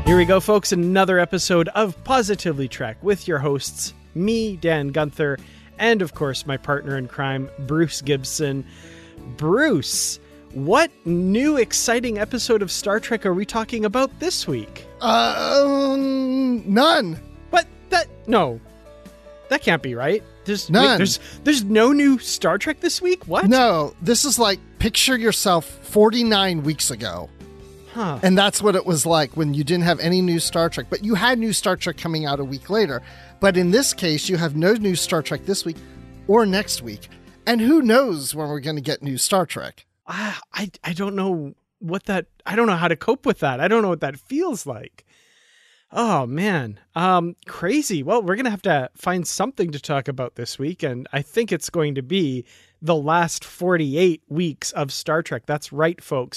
Here we go, folks. Another episode of Positively Trek with your hosts, me, Dan Gunther, and of course, my partner in crime, Bruce Gibson. Bruce, what new exciting episode of Star Trek are we talking about this week? None. What? No. That can't be right. There's none. There's no new Star Trek this week? What? No, this is like picture yourself 49 weeks ago. Huh. And that's what it was like when you didn't have any new Star Trek, but you had new Star Trek coming out a week later. But in this case, you have no new Star Trek this week or next week. And who knows when we're going to get new Star Trek? I don't know I don't know how to cope with that. I don't know what that feels like. Oh, man. Crazy. Well, we're going to have to find something to talk about this week, and I think it's going to be the last 48 weeks of Star Trek. That's right, folks.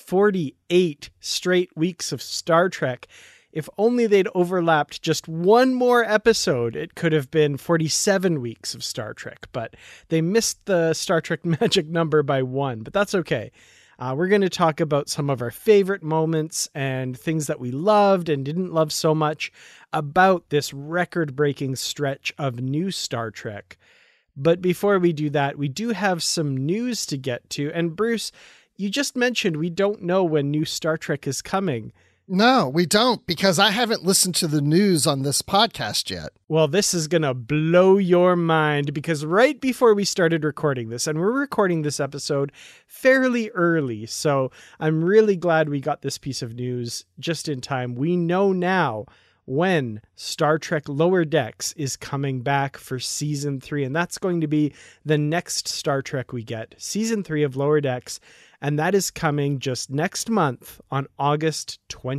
48 straight weeks of Star Trek. If only they'd overlapped just one more episode, it could have been 47 weeks of Star Trek, but they missed the Star Trek magic number by one, but that's okay. We're going to talk about some of our favorite moments and things that we loved and didn't love so much about this record-breaking stretch of new Star Trek. But before we do that, we do have some news to get to. And Bruce, you just mentioned we don't know when new Star Trek is coming. No, we don't, because I haven't listened to the news on this podcast yet. Well, this is going to blow your mind, because right before we started recording this, and we're recording this episode fairly early, so I'm really glad we got this piece of news just in time. We know now when Star Trek Lower Decks is coming back for season 3, and that's going to be the next Star Trek we get, season 3 of Lower Decks. And that is coming just next month on August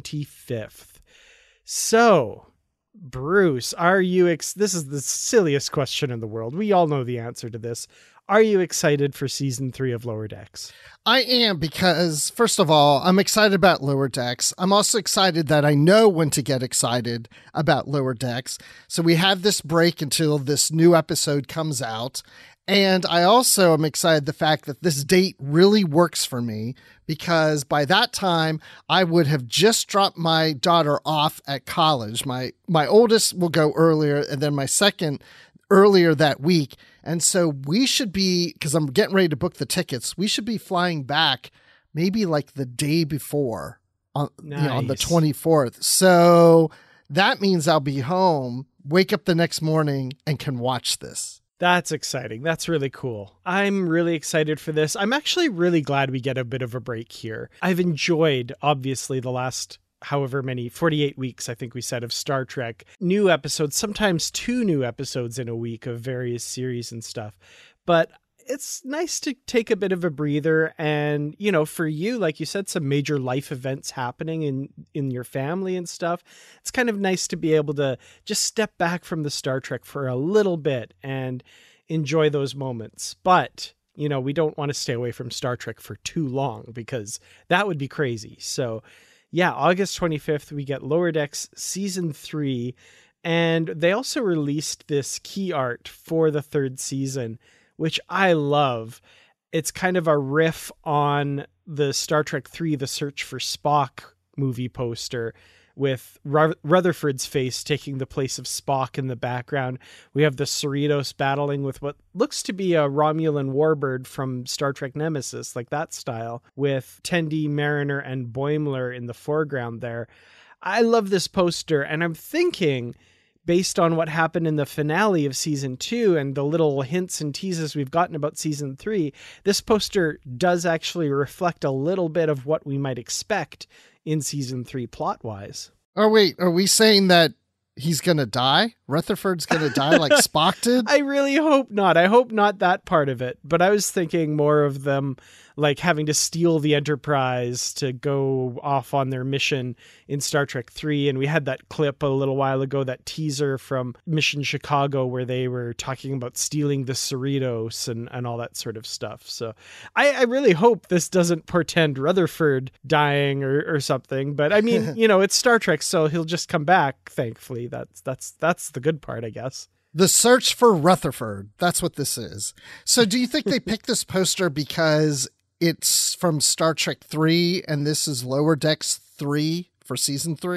25th. So, Bruce, are you... this is the silliest question in the world. We all know the answer to this. Are you excited for season 3 of Lower Decks? I am, because, first of all, I'm excited about Lower Decks. I'm also excited that I know when to get excited about Lower Decks. So we have this break until this new episode comes out. And I also am excited the fact that this date really works for me, because by that time I would have just dropped my daughter off at college. My oldest will go earlier, and then my second earlier that week. And so we should be, because I'm getting ready to book the tickets, we should be flying back maybe like the day before on, nice. On the 24th. So that means I'll be home, wake up the next morning, and can watch this. That's exciting. That's really cool. I'm really excited for this. I'm actually really glad we get a bit of a break here. I've enjoyed, obviously, the last however many, 48 weeks, I think we said, of Star Trek. New episodes, sometimes 2 new episodes in a week of various series and stuff. But it's nice to take a bit of a breather, and, you know, for you, like you said, some major life events happening in your family and stuff. It's kind of nice to be able to just step back from the Star Trek for a little bit and enjoy those moments. But, you know, we don't want to stay away from Star Trek for too long, because that would be crazy. So yeah, August 25th, we get Lower Decks season 3, and they also released this key art for the 3rd season, which I love. It's kind of a riff on the Star Trek 3, The Search for Spock movie poster, with Rutherford's face taking the place of Spock in the background. We have the Cerritos battling with what looks to be a Romulan warbird from Star Trek Nemesis, like that style, with Tendi, Mariner, and Boimler in the foreground there. I love this poster, and I'm thinking, based on what happened in the finale of season 2 and the little hints and teases we've gotten about season 3, this poster does actually reflect a little bit of what we might expect in season 3 plot-wise. Oh, wait, are we saying that he's going to die? Rutherford's going to die like Spock did? I really hope not. I hope not that part of it. But I was thinking more of them like having to steal the Enterprise to go off on their mission in Star Trek 3. And we had that clip a little while ago, that teaser from Mission Chicago, where they were talking about stealing the Cerritos and all that sort of stuff. So I really hope this doesn't portend Rutherford dying or something. But I mean, you know, it's Star Trek, so he'll just come back, thankfully. That's the good part, I guess. The Search for Rutherford. That's what this is. So do you think they picked this poster because it's from Star Trek 3 and this is Lower Decks 3 for season 3?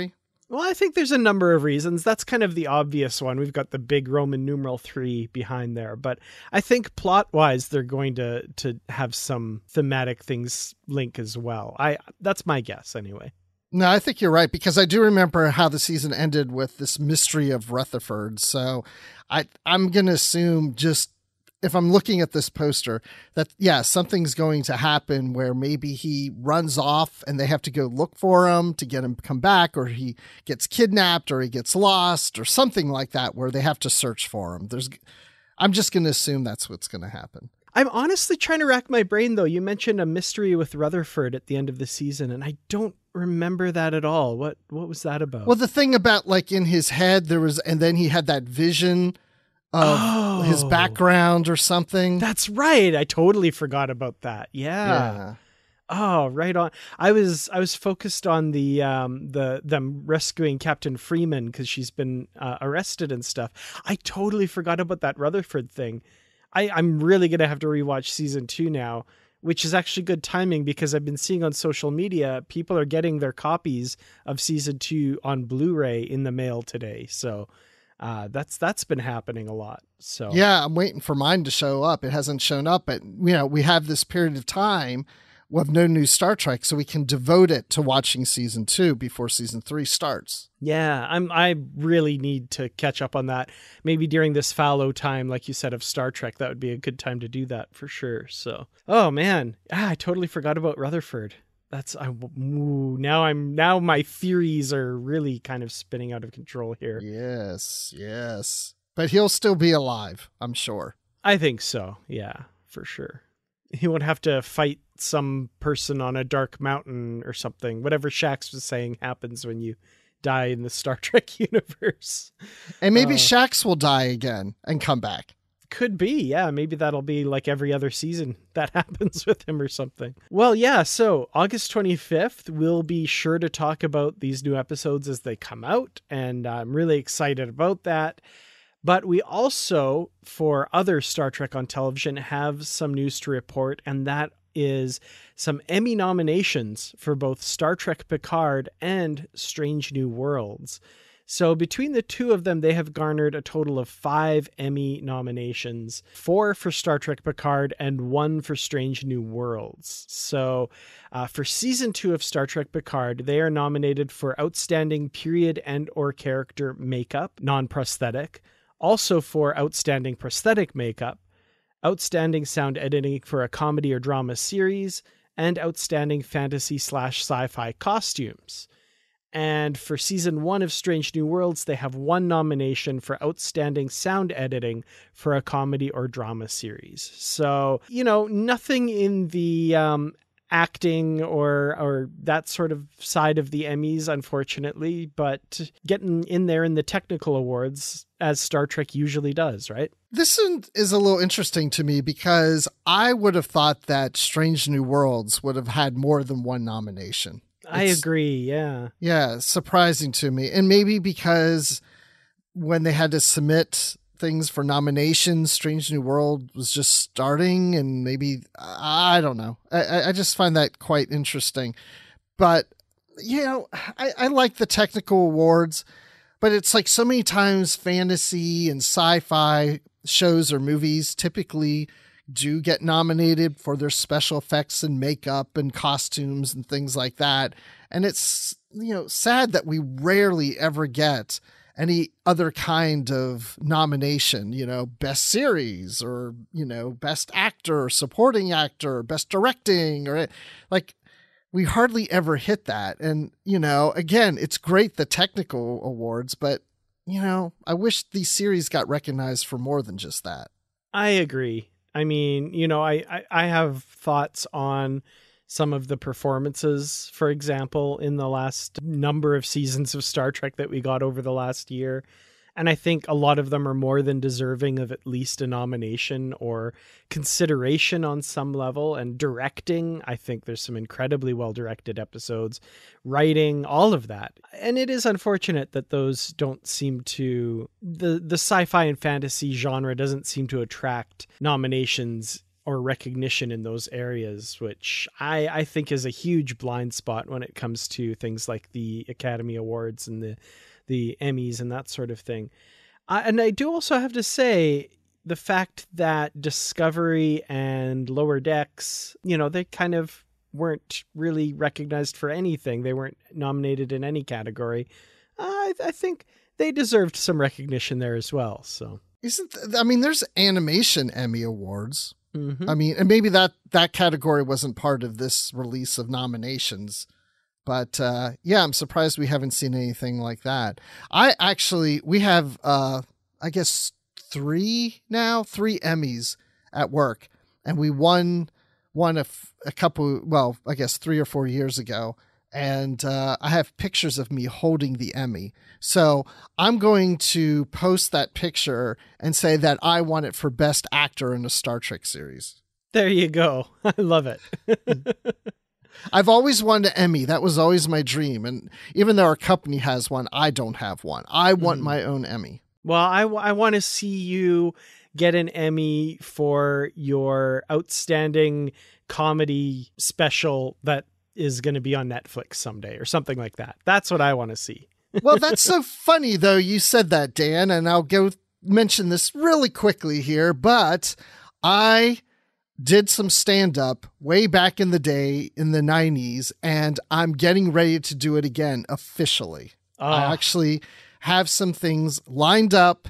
Well, I think there's a number of reasons. That's kind of the obvious one. We've got the big Roman numeral 3 behind there, but I think plot-wise they're going to have some thematic things link as well. That's my guess anyway. No, I think you're right, because I do remember how the season ended with this mystery of Rutherford. So I'm going to assume, just if I'm looking at this poster, that, yeah, something's going to happen where maybe he runs off and they have to go look for him to get him to come back, or he gets kidnapped, or he gets lost, or something like that, where they have to search for him. I'm just going to assume that's what's going to happen. I'm honestly trying to rack my brain, though. You mentioned a mystery with Rutherford at the end of the season, and I don't remember that at all. What was that about? Well, the thing about, like, in his head there was, and then he had that vision of his background or something. That's right. I totally forgot about that. Yeah. Oh, right on. I was focused on them rescuing Captain Freeman because she's been arrested and stuff. I totally forgot about that Rutherford thing. I'm really going to have to rewatch season 2 now, which is actually good timing because I've been seeing on social media, people are getting their copies of season 2 on Blu-ray in the mail today. So that's been happening a lot. So yeah, I'm waiting for mine to show up. It hasn't shown up, but we have this period of time with no new Star Trek, so we can devote it to watching season 2 before season 3 starts. Yeah, I really need to catch up on that. Maybe during this fallow time, like you said, of Star Trek, that would be a good time to do that for sure. So, oh man, I totally forgot about Rutherford. Now my theories are really kind of spinning out of control here. Yes. But he'll still be alive, I'm sure. I think so. Yeah, for sure. He won't have to fight some person on a dark mountain or something. Whatever Shax was saying happens when you die in the Star Trek universe. And maybe Shax will die again and come back. Could be, yeah. Maybe that'll be like every other season that happens with him or something. Well, yeah, so August 25th, we'll be sure to talk about these new episodes as they come out, and I'm really excited about that. But we also, for other Star Trek on television, have some news to report, and that is some Emmy nominations for both Star Trek Picard and Strange New Worlds. So between the two of them, they have garnered a total of 5 Emmy nominations, 4 for Star Trek Picard and 1 for Strange New Worlds. So for season 2 of Star Trek Picard, they are nominated for Outstanding Period and or Character Makeup, non-prosthetic, also for Outstanding Prosthetic Makeup, Outstanding Sound Editing for a Comedy or Drama Series, and Outstanding Fantasy/Sci-Fi Costumes. And for season 1 of Strange New Worlds, they have 1 nomination for Outstanding Sound Editing for a Comedy or Drama Series. So, nothing in the acting or that sort of side of the Emmys, unfortunately, but getting in there in the technical awards, as Star Trek usually does, right? This is a little interesting to me because I would have thought that Strange New Worlds would have had more than 1 nomination. I agree, yeah. Yeah, surprising to me. And maybe because when they had to submit things for nominations, Strange New World was just starting, and maybe, I don't know. I just find that quite interesting. But, I like the technical awards, but it's like so many times fantasy and sci-fi shows or movies typically do get nominated for their special effects and makeup and costumes and things like that. And it's, sad that we rarely ever get any other kind of nomination, best series or, best actor, or supporting actor, best directing, or we hardly ever hit that. And, again, it's great, the technical awards, but, I wish these series got recognized for more than just that. I agree. I mean, I have thoughts on some of the performances, for example, in the last number of seasons of Star Trek that we got over the last year. And I think a lot of them are more than deserving of at least a nomination or consideration on some level. And directing, I think there's some incredibly well-directed episodes. Writing, all of that. And it is unfortunate that those don't seem to... The sci-fi and fantasy genre doesn't seem to attract nominations or recognition in those areas, which I think is a huge blind spot when it comes to things like the Academy Awards and the Emmys and that sort of thing. And I do also have to say, the fact that Discovery and Lower Decks, they kind of weren't really recognized for anything. They weren't nominated in any category. I think they deserved some recognition there as well. So there's animation Emmy Awards. Mm-hmm. And maybe that category wasn't part of this release of nominations. But I'm surprised we haven't seen anything like that. We have, I guess, three Emmys at work. And we won a couple, I guess 3 or 4 years ago. And I have pictures of me holding the Emmy. So I'm going to post that picture and say that I won it for Best Actor in a Star Trek series. There you go. I love it. I've always wanted an Emmy. That was always my dream. And even though our company has one, I don't have one. I want my own Emmy. Well, I want to see you get an Emmy for your outstanding comedy special that is going to be on Netflix someday or something like that. That's what I want to see. Well, that's so funny, though, you said that, Dan, and I'll go mention this really quickly here, but I did some stand-up way back in the day in the 90s, and I'm getting ready to do it again officially. I actually have some things lined up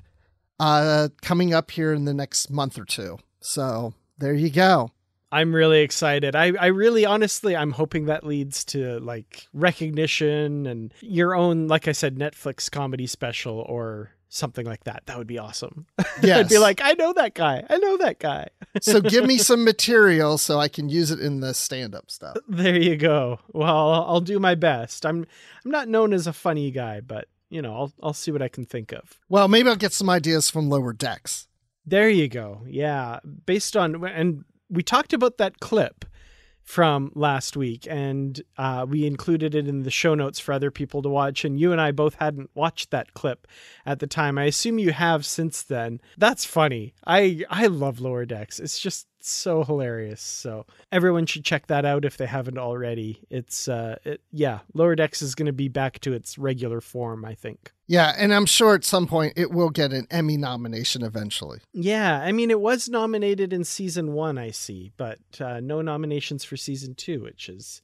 coming up here in the next month or two. So there you go. I'm really excited. I really, honestly, I'm hoping that leads to like recognition and your own, like I said, Netflix comedy special or something like that. That would be awesome. Yes. I'd be like, I know that guy. So give me some material so I can use it in the stand-up stuff. There you go. Well, I'll do my best. I'm not known as a funny guy, but I'll see what I can think of. Well, maybe I'll get some ideas from Lower Decks. There you go. Yeah. Based on, and we talked about that clip from last week, and we included it in the show notes for other people to watch. And you and I both hadn't watched that clip at the time. I assume you have since then. That's funny. I love Lower Decks. It's just so hilarious. So everyone should check that out if they haven't already. It's Lower Decks is going to be back to its regular form, I think. Yeah, and I'm sure at some point it will get an Emmy nomination eventually. Yeah, I mean, it was nominated in season 1, I see, but no nominations for season 2, which is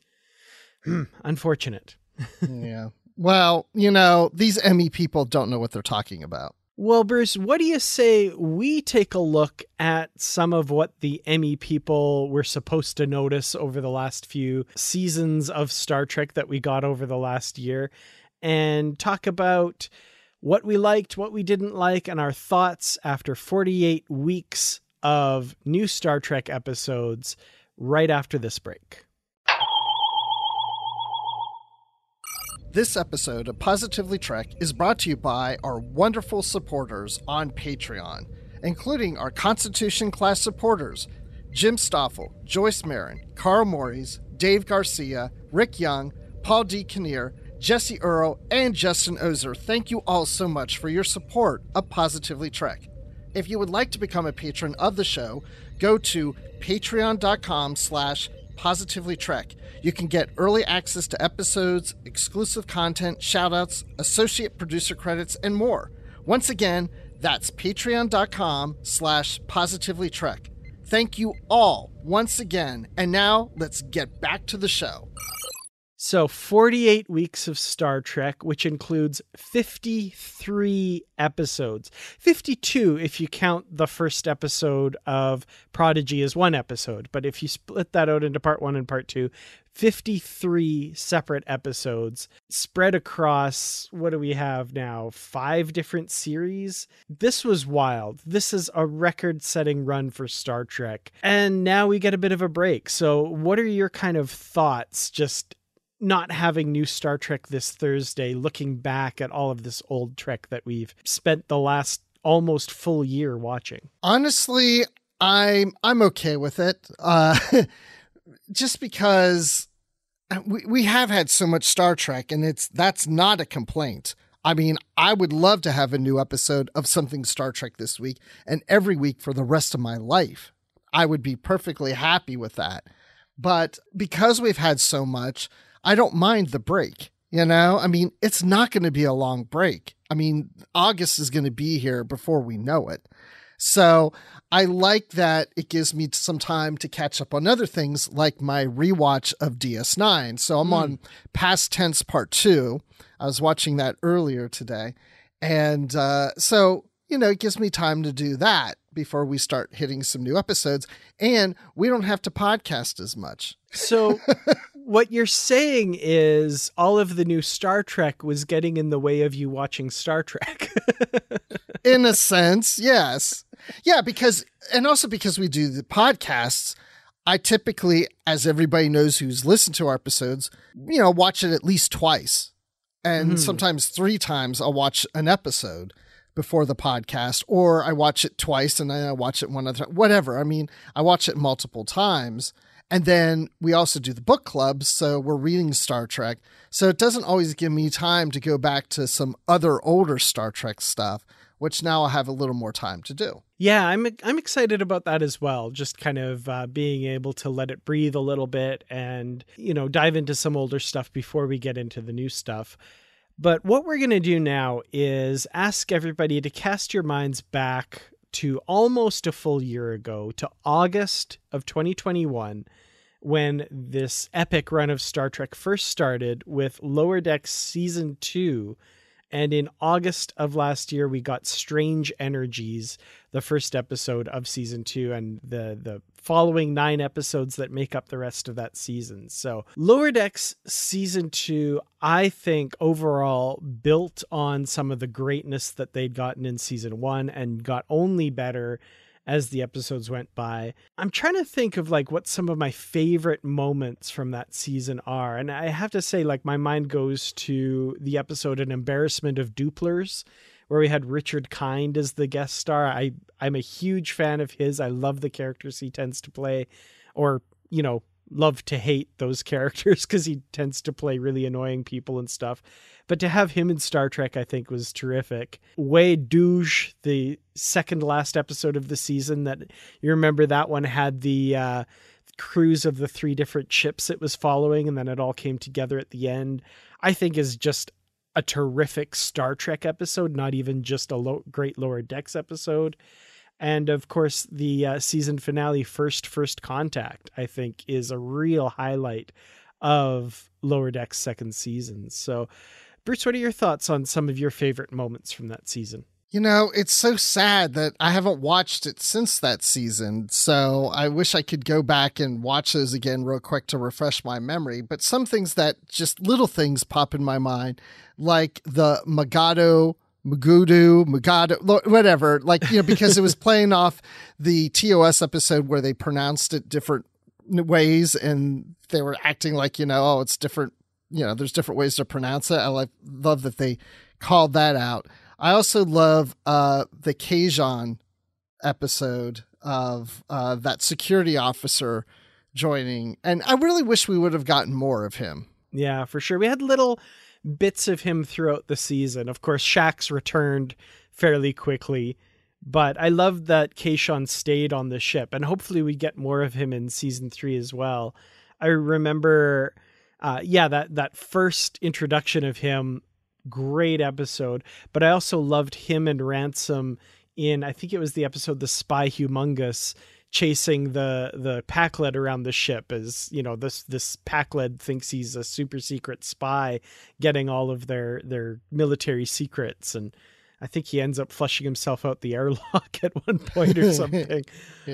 unfortunate. Yeah. Well, these Emmy people don't know what they're talking about. Well, Bruce, what do you say we take a look at some of what the Emmy people were supposed to notice over the last few seasons of Star Trek that we got over the last year, and talk about what we liked, what we didn't like, and our thoughts after 48 weeks of new Star Trek episodes right after this break. This episode of Positively Trek is brought to you by our wonderful supporters on Patreon, including our Constitution-class supporters, Jim Stoffel, Joyce Marin, Carl Morris, Dave Garcia, Rick Young, Paul D. Kinnear, Jesse Earl, and Justin Ozer. Thank you all so much for your support of Positively Trek. If you would like to become a patron of the show, go to patreon.com/positivelytrek. You can get early access to episodes, exclusive content, shoutouts, associate producer credits, and more. Once again, that's patreon.com/positivelytrek. Thank you all once again. And now let's get back to the show. So 48 weeks of Star Trek, which includes 53 episodes. 52 if you count the first episode of Prodigy as one episode. But if you split that out into part 1 and part 2, 53 separate episodes spread across, what do we have now? 5 different series. This was wild. This is a record-setting run for Star Trek. And now we get a bit of a break. So what are your kind of thoughts just not having new Star Trek this Thursday, looking back at all of this old Trek that we've spent the last almost full year watching? Honestly, I'm okay with it. Just because we have had so much Star Trek, and that's not a complaint. I mean, I would love to have a new episode of something Star Trek this week and every week for the rest of my life. I would be perfectly happy with that. But because we've had so much, I don't mind the break. You know, I mean, it's not going to be a long break. I mean, August is going to be here before we know it. So I like that it gives me some time to catch up on other things like my rewatch of DS9. So I'm on Past Tense Part 2. I was watching that earlier today. And so, you know, it gives me time to do that before we start hitting some new episodes. And we don't have to podcast as much. So what you're saying is all of the new Star Trek was getting in the way of you watching Star Trek. In a sense, yes. Yeah, because we do the podcasts, I typically, as everybody knows who's listened to our episodes, you know, watch it at least twice. And sometimes 3 times I'll watch an episode before the podcast, or I watch it twice and then I watch it one other time, whatever. I mean, I watch it multiple times. And then we also do the book clubs, so we're reading Star Trek. So it doesn't always give me time to go back to some other older Star Trek stuff, which now I have a little more time to do. Yeah, I'm excited about that as well. Just kind of being able to let it breathe a little bit and, you know, dive into some older stuff before we get into the new stuff. But what we're going to do now is ask everybody to cast your minds back to almost a full year ago, to August of 2021, when this epic run of Star Trek first started with Lower Decks Season 2. And in August of last year, we got Strange Energies, the first episode of Season 2, and the following 9 episodes that make up the rest of that season. So Lower Decks Season 2, I think overall built on some of the greatness that they'd gotten in Season 1 and got only better as the episodes went by. I'm trying to think of like what some of my favorite moments from that season are. And I have to say, like, my mind goes to the episode An Embarrassment of Duplers, where we had Richard Kind as the guest star. I'm a huge fan of his. I love the characters he tends to play, or, you know, love to hate those characters because he tends to play really annoying people and stuff. But to have him in Star Trek, I think, was terrific. Wade Douge, the second last episode of the season, that you remember that one had the crews of the 3 different ships it was following, and then it all came together at the end, I think is just a terrific Star Trek episode, not even just a great Lower Decks episode. And of course, the season finale, First Contact, I think is a real highlight of Lower Decks' second season. So, Bruce, what are your thoughts on some of your favorite moments from that season? You know, it's so sad that I haven't watched it since that season, so I wish I could go back and watch those again real quick to refresh my memory. But some things that just little things pop in my mind, like the Mugudu, whatever, like, you know, because it was playing off the TOS episode where they pronounced it different ways and they were acting like, you know, oh, it's different, you know, there's different ways to pronounce it. I love that they called that out. I also love the Kazan episode of that security officer joining, and I really wish we would have gotten more of him. Yeah, for sure. We had little bits of him throughout the season. Of course, Shax returned fairly quickly, but I love that Kazan stayed on the ship, and hopefully we get more of him in season 3 as well. I remember, that first introduction of him, great episode, but I also loved him and Ransom in, I think it was the episode The Spy Humongous, chasing the Pakled around the ship, as, you know, this Pakled thinks he's a super secret spy getting all of their military secrets, and I think he ends up flushing himself out the airlock at one point or something.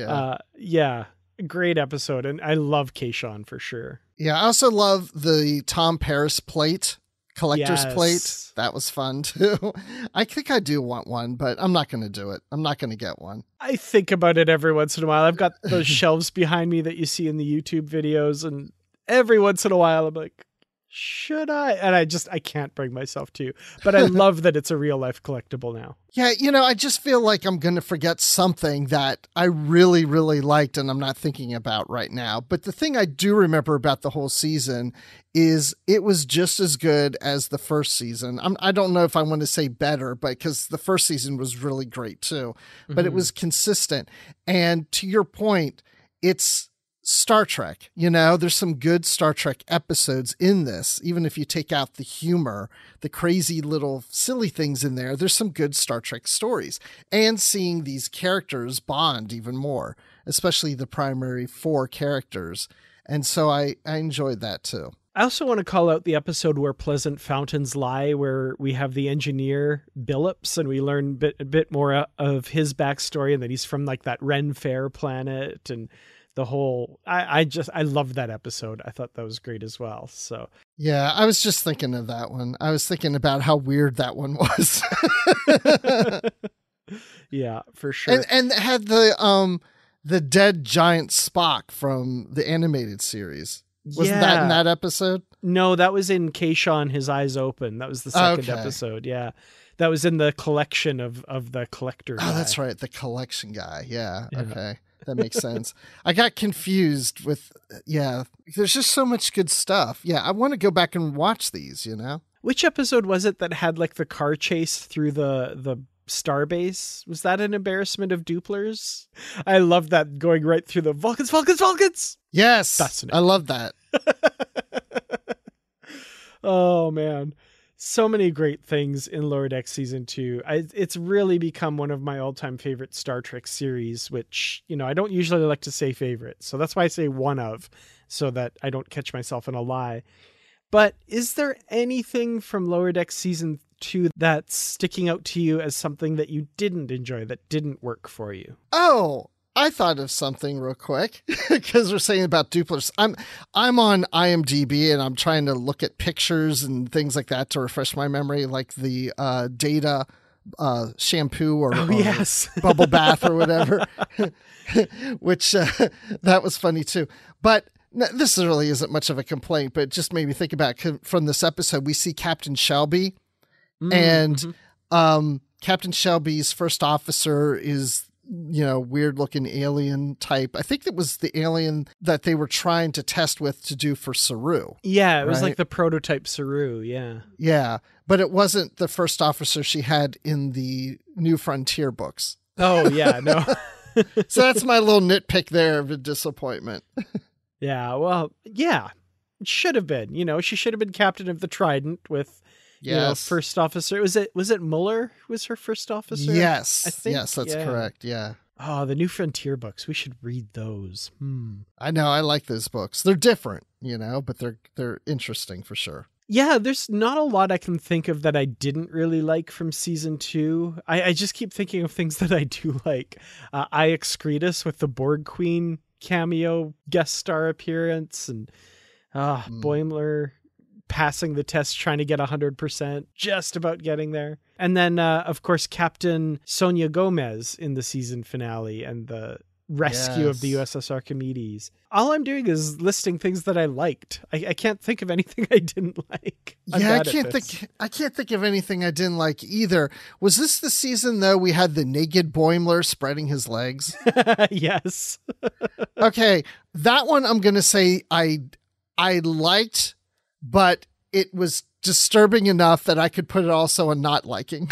Great episode, and I love Kazan for sure. Yeah, I also love the Tom Paris plate, collector's plate. That was fun too. I think I do want one, but I'm not going to do it. I'm not going to get one. I think about it every once in a while. I've got those shelves behind me that you see in the YouTube videos, and every once in a while I'm like, Should I? And I can't bring myself to. But I love that it's a real life collectible now. Yeah, I just feel like I'm going to forget something that I really, really liked and I'm not thinking about right now. But the thing I do remember about the whole season is it was just as good as the first season. I don't know if I want to say better, but because the first season was really great too. But it was consistent. And to your point, it's Star Trek, there's some good Star Trek episodes in this. Even if you take out the humor, the crazy little silly things in there's some good Star Trek stories. And seeing these characters bond even more, especially the primary 4 characters. And so I enjoyed that too. I also want to call out the episode where Pleasant Fountains Lie, where we have the engineer Billups and we learn a bit more of his backstory and that he's from like that Ren Fair planet and the whole, I loved that episode. I thought that was great as well. So yeah, I was just thinking of that one. I was thinking about how weird that one was. Yeah, for sure. And had the dead giant Spock from the animated series. Wasn't that in that episode? No, that was in Keisha, His Eyes Open. That was the second episode. Yeah. That was in the collection of the collector guy. Oh, that's right. The collection guy. Yeah. Okay. That makes sense. I got confused with, there's just so much good stuff. Yeah, I want to go back and watch these, Which episode was it that had like the car chase through the starbase? Was that an embarrassment of Dupler's? I love that, going right through the Vulcans! Yes, fascinating. I love that. Oh, man. So many great things in Lower Decks Season 2. It's really become one of my all-time favorite Star Trek series, which, I don't usually like to say favorite. So that's why I say one of, so that I don't catch myself in a lie. But is there anything from Lower Decks Season 2 that's sticking out to you as something that you didn't enjoy, that didn't work for you? Oh, I thought of something real quick because we're saying about Duplers. I'm on IMDb and I'm trying to look at pictures and things like that to refresh my memory, like the Data shampoo or yes. bubble bath or whatever, which that was funny too. But this really isn't much of a complaint, but it just made me think about from this episode, we see Captain Shelby and Captain Shelby's first officer is weird looking alien type. I think it was the alien that they were trying to test with to do for Saru. Yeah, it was like the prototype Saru. Yeah. Yeah. But it wasn't the first officer she had in the New Frontier books. Oh, yeah. No. So that's my little nitpick there of a disappointment. Yeah. Well, yeah. It should have been. She should have been captain of the Trident with first officer. Was it Mueller who was her first officer? Yes. I think. Yes, that's correct. Yeah. Oh, the New Frontier books. We should read those. I know. I like those books. They're different, but they're interesting for sure. Yeah, there's not a lot I can think of that I didn't really like from season 2. I just keep thinking of things that I do like. I Excretus with the Borg Queen cameo guest star appearance, and Boimler passing the test, trying to get 100%, just about getting there. And then, of course, Captain Sonia Gomez in the season finale and the rescue of the USS Archimedes. All I'm doing is listing things that I liked. I can't think of anything I didn't like. I can't think of anything I didn't like either. Was this the season, though, we had the naked Boimler spreading his legs? Yes. Okay, that one I'm going to say I liked, but it was disturbing enough that I could put it also on not liking.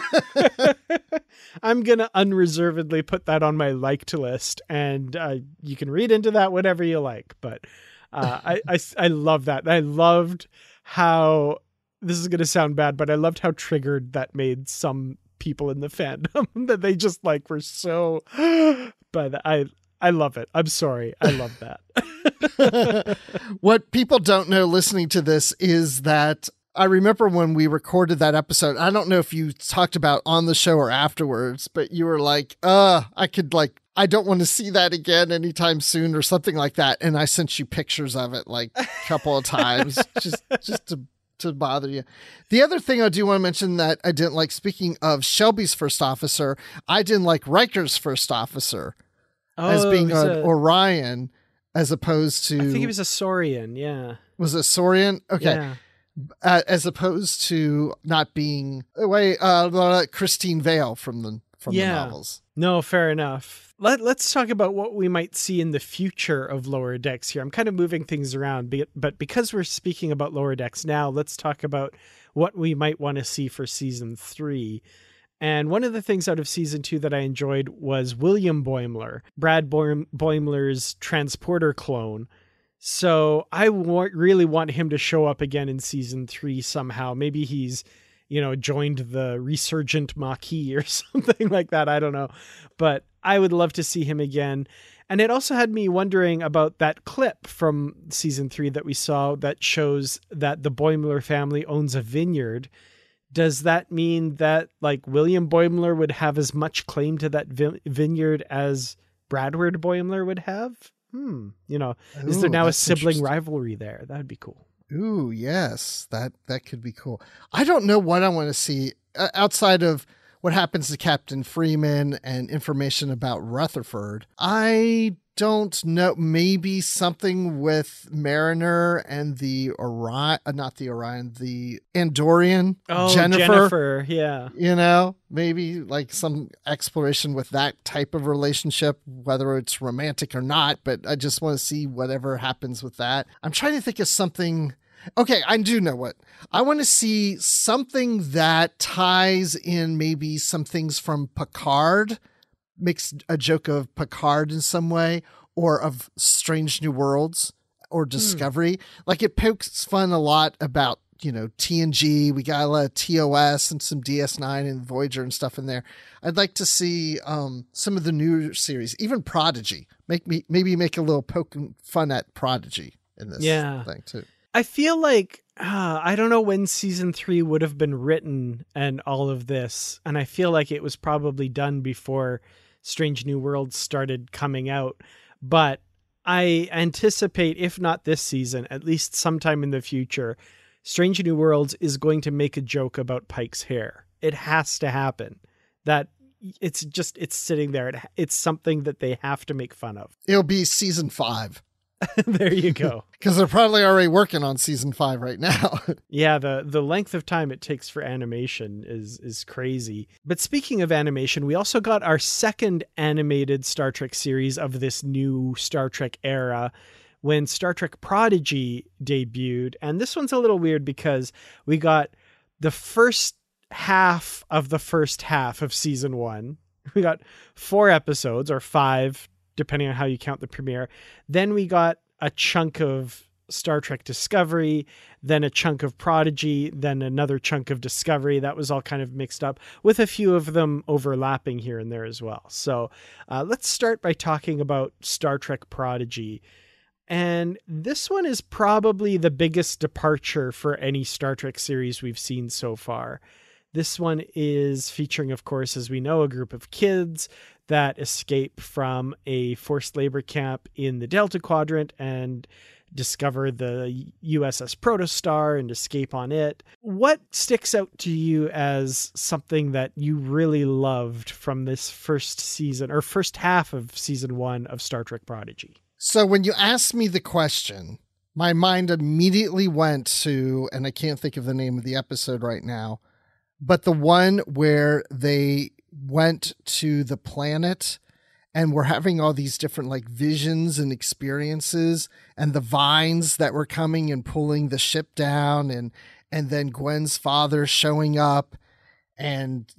I'm going to unreservedly put that on my liked list, and you can read into that whatever you like. But I love that. I loved how, this is going to sound bad, but I loved how triggered that made some people in the fandom that they just were so, but I love it. I'm sorry. I love that. What people don't know listening to this is that I remember when we recorded that episode, I don't know if you talked about on the show or afterwards, but you were like, I don't want to see that again anytime soon or something like that. And I sent you pictures of it a couple of times just to bother you. The other thing I do want to mention that I didn't like, speaking of Shelby's first officer, I didn't like Riker's first officer as being an Orion. as opposed to... I think he was a Saurian, yeah. Was it Saurian? Okay. Yeah. As opposed to not being Christine Vale from the novels. No, fair enough. Let's talk about what we might see in the future of Lower Decks here. I'm kind of moving things around, but because we're speaking about Lower Decks now, let's talk about what we might want to see for season 3. And one of the things out of season 2 that I enjoyed was William Boimler, Brad Boimler's transporter clone. So I really want him to show up again in season 3 somehow. Maybe he's, joined the resurgent Maquis or something like that. I don't know. But I would love to see him again. And it also had me wondering about that clip from season 3 that we saw that shows that the Boimler family owns a vineyard. Does that mean that William Boimler would have as much claim to that vineyard as Bradward Boimler would have? Is there now a sibling rivalry there? That would be cool. Ooh, yes, that could be cool. I don't know what I want to see outside of what happens to Captain Freeman and information about Rutherford. I don't know. Maybe something with Mariner and the Orion, the Andorian. Oh, Jennifer, yeah. Maybe some exploration with that type of relationship, whether it's romantic or not, but I just want to see whatever happens with that. I'm trying to think of something. Okay, I do know what. I want to see something that ties in maybe some things from Picard, makes a joke of Picard in some way, or of Strange New Worlds or Discovery. It pokes fun a lot about, TNG. We got a lot of TOS and some DS9 and Voyager and stuff in there. I'd like to see some of the new series, even Prodigy. Maybe make a little poking fun at Prodigy in this thing too. I feel I don't know when season 3 would have been written and all of this. And I feel like it was probably done before Strange New Worlds started coming out. But I anticipate, if not this season, at least sometime in the future, Strange New Worlds is going to make a joke about Pike's hair. It has to happen. That it's sitting there. It's something that they have to make fun of. It'll be season 5. There you go. Because they're probably already working on season 5 right now. Yeah, the length of time it takes for animation is crazy. But speaking of animation, we also got our second animated Star Trek series of this new Star Trek era when Star Trek Prodigy debuted. And this one's a little weird because we got the first half of the first half of season 1. We got 4 episodes, or 5, depending on how you count the premiere. Then we got a chunk of Star Trek Discovery, then a chunk of Prodigy, then another chunk of Discovery. That was all kind of mixed up, with a few of them overlapping here and there as well. So let's start by talking about Star Trek Prodigy. And this one is probably the biggest departure for any Star Trek series we've seen so far. This one is featuring, of course, as we know, a group of kids that escape from a forced labor camp in the Delta Quadrant and discover the USS Protostar and escape on it. What sticks out to you as something that you really loved from this first season, or first half of season 1 of Star Trek Prodigy? So when you asked me the question, my mind immediately went to, and I can't think of the name of the episode right now, but the one where they went to the planet and were having all these different visions and experiences, and the vines that were coming and pulling the ship down, and then Gwen's father showing up, and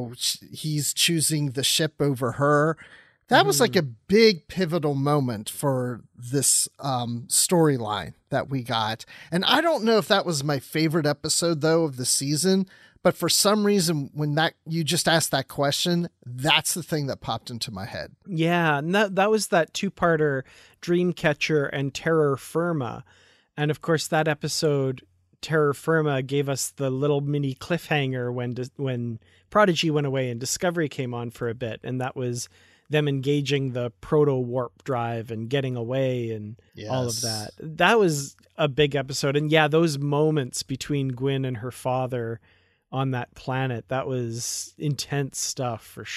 he's choosing the ship over her. That was a big pivotal moment for this storyline that we got. And I don't know if that was my favorite episode though of the season, but for some reason, when you just asked that question, that's the thing that popped into my head. Yeah, and that was that 2-parter, Dreamcatcher and Terra Firma. And of course, that episode, Terra Firma, gave us the little mini cliffhanger when Prodigy went away and Discovery came on for a bit. And that was them engaging the proto-warp drive and getting away and all of that. That was a big episode. And yeah, those moments between Gwyn and her father on that planet, that was intense stuff for sure.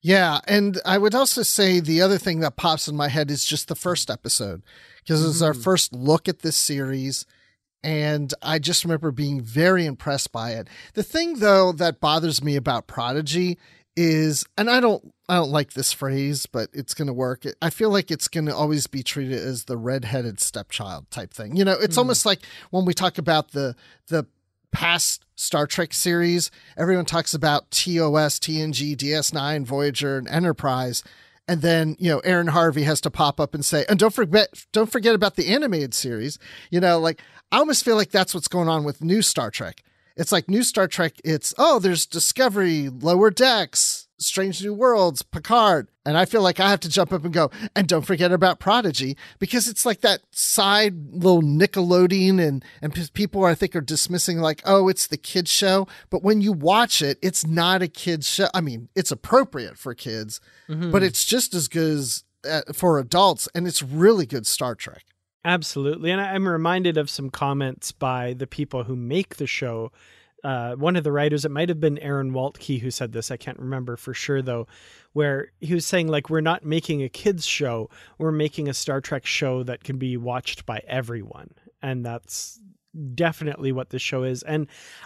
Yeah, and I would also say the other thing that pops in my head is just the first episode, because it was our first look at this series, and I just remember being very impressed by it. The thing, though, that bothers me about Prodigy is, and I don't like this phrase, but it's going to work. I feel like it's going to always be treated as the redheaded stepchild type thing. You know, it's almost like when we talk about the past Star Trek series, everyone talks about TOS, TNG, DS9, Voyager, and Enterprise. And then, you know, Aaron Harvey has to pop up and say, and don't forget about the animated series. You know, like, I almost feel like that's what's going on with new Star Trek. It's like new Star Trek. It's, oh, there's Discovery, Lower Decks, Strange New Worlds, Picard. And I feel like I have to jump up and go, and don't forget about Prodigy, because it's like that side little Nickelodeon and people I think are dismissing like, oh, it's the kids show. But when you watch it, it's not a kids show. I mean, it's appropriate for kids, but it's just as good as for adults. And it's really good Star Trek. Absolutely. And I'm reminded of some comments by the people who make the show. One of the writers, it might have been Aaron Waltke who said this. I can't remember for sure, though, where he was saying, like, we're not making a kids show. We're making a Star Trek show that can be watched by everyone. And that's definitely what the show is. And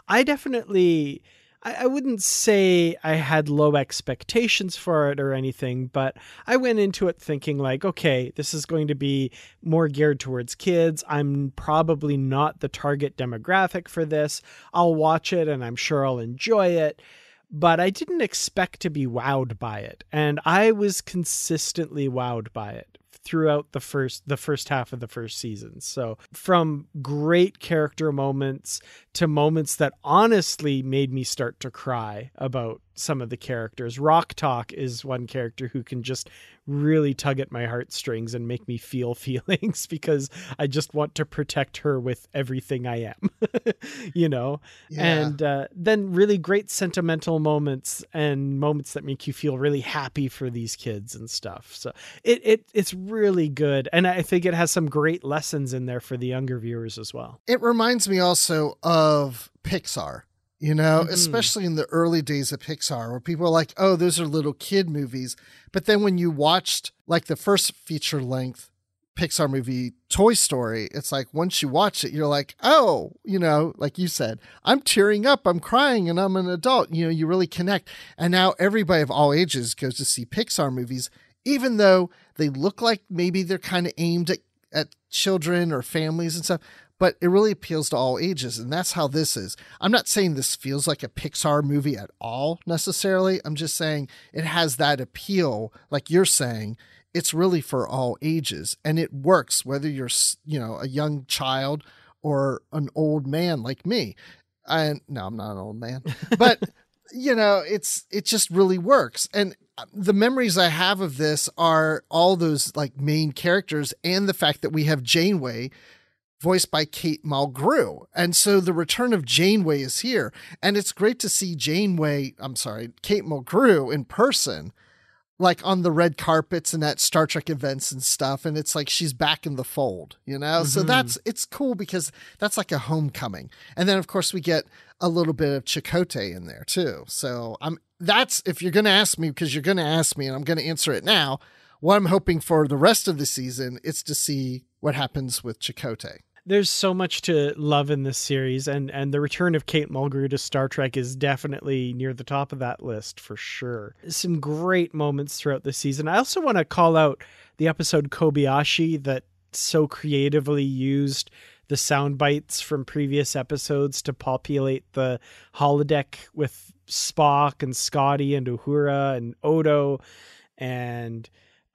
I wouldn't say I had low expectations for it or anything, but I went into it thinking like, okay, this is going to be more geared towards kids. I'm probably not the target demographic for this. I'll watch it and I'm sure I'll enjoy it, but I didn't expect to be wowed by it. And I was consistently wowed by it throughout the first half of the first season. So from great character moments to moments that honestly made me start to cry about some of the characters. Rock Talk is one character who can just really tug at my heartstrings and make me feel feelings because I just want to protect her with everything I am, you know? Yeah. And then really great sentimental moments and moments that make you feel really happy for these kids and stuff. So it's really good. And I think it has some great lessons in there for the younger viewers as well. It reminds me also of Pixar. You know, especially in the early days of Pixar where people are like, oh, those are little kid movies. But then when you watched like the first feature length Pixar movie, Toy Story, it's like once you watch it, you're like, oh, you know, like you said, I'm tearing up, I'm crying, and I'm an adult. You know, you really connect. And now everybody of all ages goes to see Pixar movies, even though they look like maybe they're kind of aimed at children or families and stuff. But it really appeals to all ages, and that's how this is. I'm not saying this feels like a Pixar movie at all, necessarily. I'm just saying it has that appeal, like you're saying. It's really for all ages, and it works whether you're, you know, a young child or an old man like me. No, I'm not an old man, but you know, it just really works. And the memories I have of this are all those like main characters and the fact that we have Janeway, voiced by Kate Mulgrew. And so the return of Janeway is here. And it's great to see Kate Mulgrew in person, like on the red carpets and at Star Trek events and stuff. And it's like she's back in the fold, you know? So it's cool because that's like a homecoming. And then of course we get a little bit of Chakotay in there too. So that's, if you're going to ask me, because you're going to ask me and I'm going to answer it now, what I'm hoping for the rest of the season is to see what happens with Chakotay. There's so much to love in this series, and the return of Kate Mulgrew to Star Trek is definitely near the top of that list for sure. Some great moments throughout the season. I also want to call out the episode Kobayashi that so creatively used the sound bites from previous episodes to populate the holodeck with Spock and Scotty and Uhura and Odo, and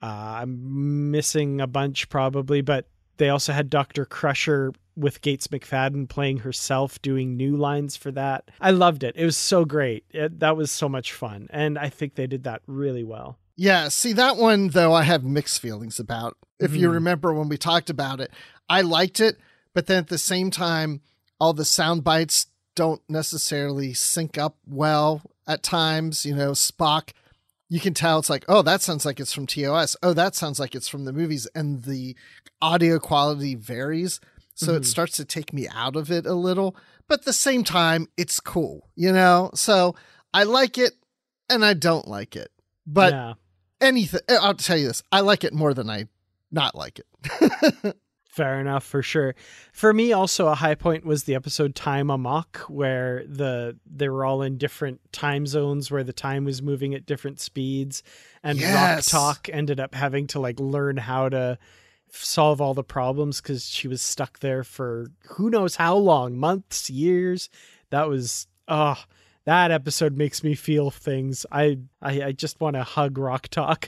I'm missing a bunch probably, but they also had Dr. Crusher with Gates McFadden playing herself, doing new lines for that. I loved it. It was so great. That was so much fun. And I think they did that really well. Yeah. See, that one, though, I have mixed feelings about. If you remember when we talked about it, I liked it. But then at the same time, all the sound bites don't necessarily sync up well at times. You know, Spock, you can tell it's like, oh, that sounds like it's from TOS. Oh, that sounds like it's from the movies. And the audio quality varies. So it starts to take me out of it a little. But at the same time, it's cool, you know? So I like it and I don't like it. But Yeah. anything, I'll tell you this, I like it more than I not like it. Fair enough, for sure. For me, also a high point was the episode Time Amok, where they were all in different time zones where the time was moving at different speeds, and Yes. Rock Talk ended up having to like learn how to solve all the problems because she was stuck there for who knows how long, months, years. That was that episode makes me feel things. I just want to hug Rock Talk.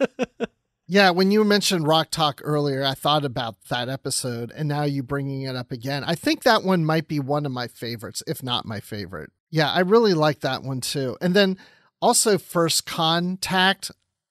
Yeah, when you mentioned Rock Talk earlier, I thought about that episode, and now you bringing it up again. I think that one might be one of my favorites, if not my favorite. Yeah, I really like that one too. And then also First Contact,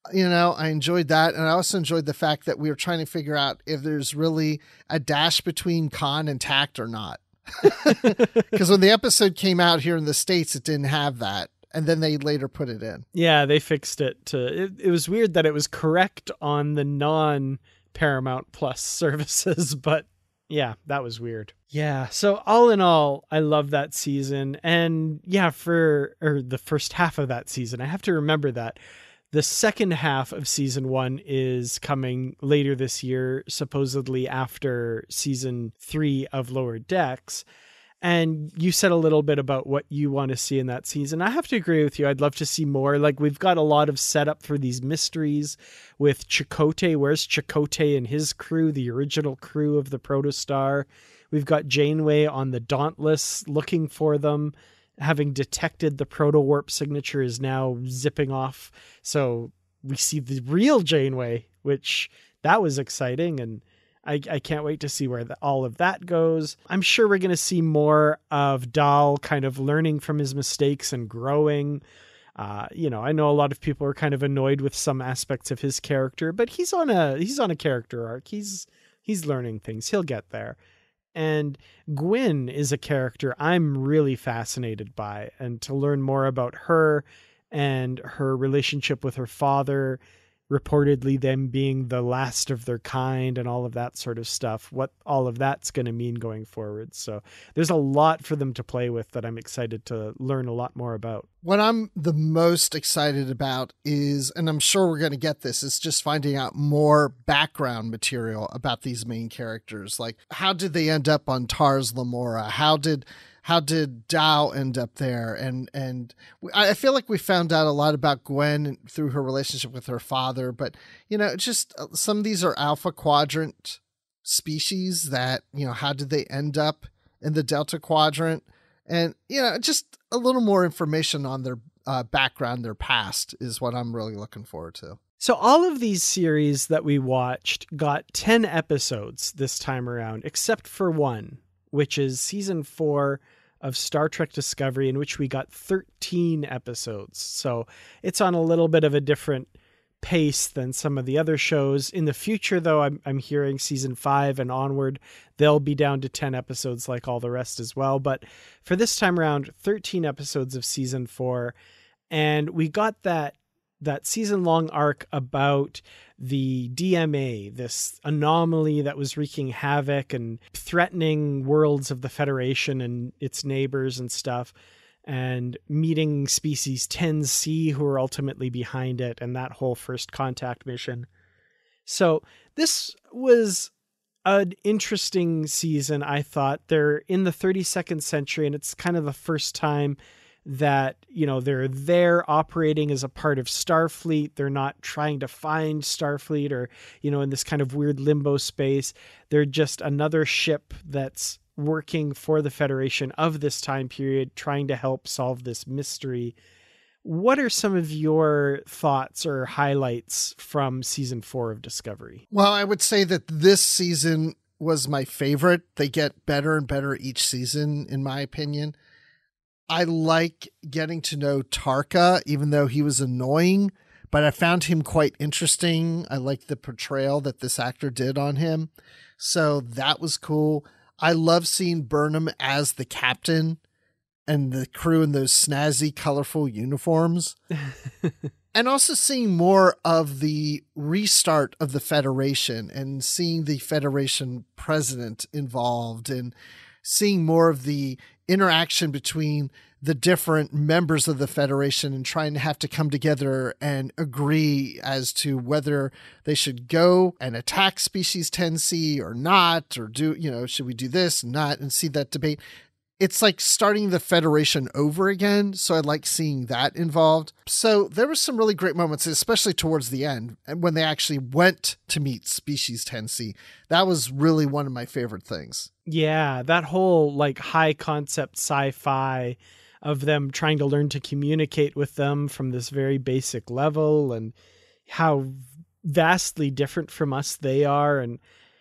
I enjoyed that. And I also enjoyed the fact that we were trying to figure out if there's really a dash between con and tact or not. Because when the episode came out here in the States, it didn't have that. And then they later put it in. Yeah, they fixed it it was weird that it was correct on the non-Paramount Plus services, but yeah, that was weird. Yeah, so all in all, I love that season. And yeah, for the first half of that season, I have to remember that the second half of season 1 is coming later this year, supposedly after season 3 of Lower Decks. And you said a little bit about what you want to see in that season. I have to agree with you. I'd love to see more. Like, we've got a lot of setup for these mysteries with Chakotay. Where's Chakotay and his crew, the original crew of the Protostar? We've got Janeway on the Dauntless looking for them, having detected the proto-warp signature is now zipping off. So we see the real Janeway, which that was exciting. And I can't wait to see where all of that goes. I'm sure we're going to see more of Dal kind of learning from his mistakes and growing. I know a lot of people are kind of annoyed with some aspects of his character, but he's on a character arc. He's learning things. He'll get there. And Gwyn is a character I'm really fascinated by, and to learn more about her and her relationship with her father, reportedly them being the last of their kind and all of that sort of stuff, what all of that's going to mean going forward. So there's a lot for them to play with that I'm excited to learn a lot more about. What I'm the most excited about is, and I'm sure we're going to get this, is just finding out more background material about these main characters. Like, how did they end up on Tars Lamora? How did Dal end up there? And I feel like we found out a lot about Gwen through her relationship with her father, but just some of these are Alpha Quadrant species that, how did they end up in the Delta Quadrant? And, just a little more information on their background, their past is what I'm really looking forward to. So all of these series that we watched got 10 episodes this time around, except for one, which is season 4 of Star Trek Discovery, in which we got 13 episodes. So it's on a little bit of a different pace than some of the other shows. In the future, though, I'm hearing season 5 and onward, they'll be down to 10 episodes like all the rest as well. But for this time around, 13 episodes of season 4. And we got that season-long arc about the DMA, this anomaly that was wreaking havoc and threatening worlds of the Federation and its neighbors and stuff, and meeting species 10C who are ultimately behind it, and that whole First Contact mission. So this was an interesting season, I thought. They're in the 32nd century, and it's kind of the first time that, they're there operating as a part of Starfleet. They're not trying to find Starfleet or, in this kind of weird limbo space. They're just another ship that's working for the Federation of this time period, trying to help solve this mystery. What are some of your thoughts or highlights from season 4 of Discovery? Well, I would say that this season was my favorite. They get better and better each season, in my opinion. I like getting to know Tarka, even though he was annoying, but I found him quite interesting. I like the portrayal that this actor did on him. So that was cool. I love seeing Burnham as the captain and the crew in those snazzy, colorful uniforms. And also seeing more of the restart of the Federation and seeing the Federation president involved and seeing more of the interaction between the different members of the Federation and trying to have to come together and agree as to whether they should go and attack Species 10C or not, or should we do this and not, and see that debate. It's like starting the Federation over again. So I like seeing that involved. So there were some really great moments, especially towards the end, when they actually went to meet Species 10C. That was really one of my favorite things. Yeah, that whole like high concept sci-fi of them trying to learn to communicate with them from this very basic level, and how vastly different from us they are. And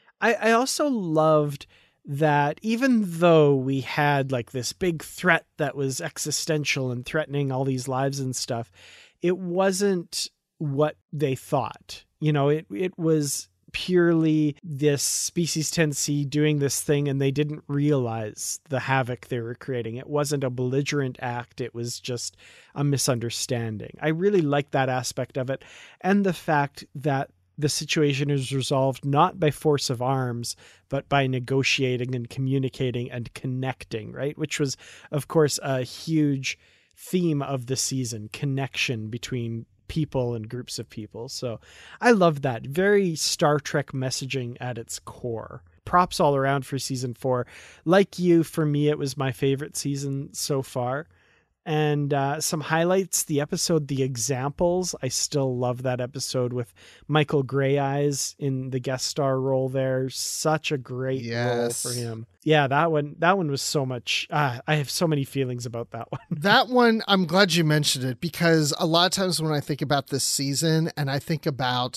I also loved that even though we had like this big threat that was existential and threatening all these lives and stuff, it wasn't what they thought. It was purely this Species 10C doing this thing, and they didn't realize the havoc they were creating. It wasn't a belligerent act. It was just a misunderstanding. I really like that aspect of it. And the fact that the situation is resolved not by force of arms, but by negotiating and communicating and connecting, right? Which was, of course, a huge theme of the season, connection between people and groups of people. So I love that. Very Star Trek messaging at its core. Props all around for season 4. Like you, for me, it was my favorite season so far. And some highlights, the episode The Examples. I still love that episode with Michael Greyeyes in the guest star role there. Such a great role for him. Yeah, that one was so much. I have so many feelings about that one. That one, I'm glad you mentioned it, because a lot of times when I think about this season and I think about,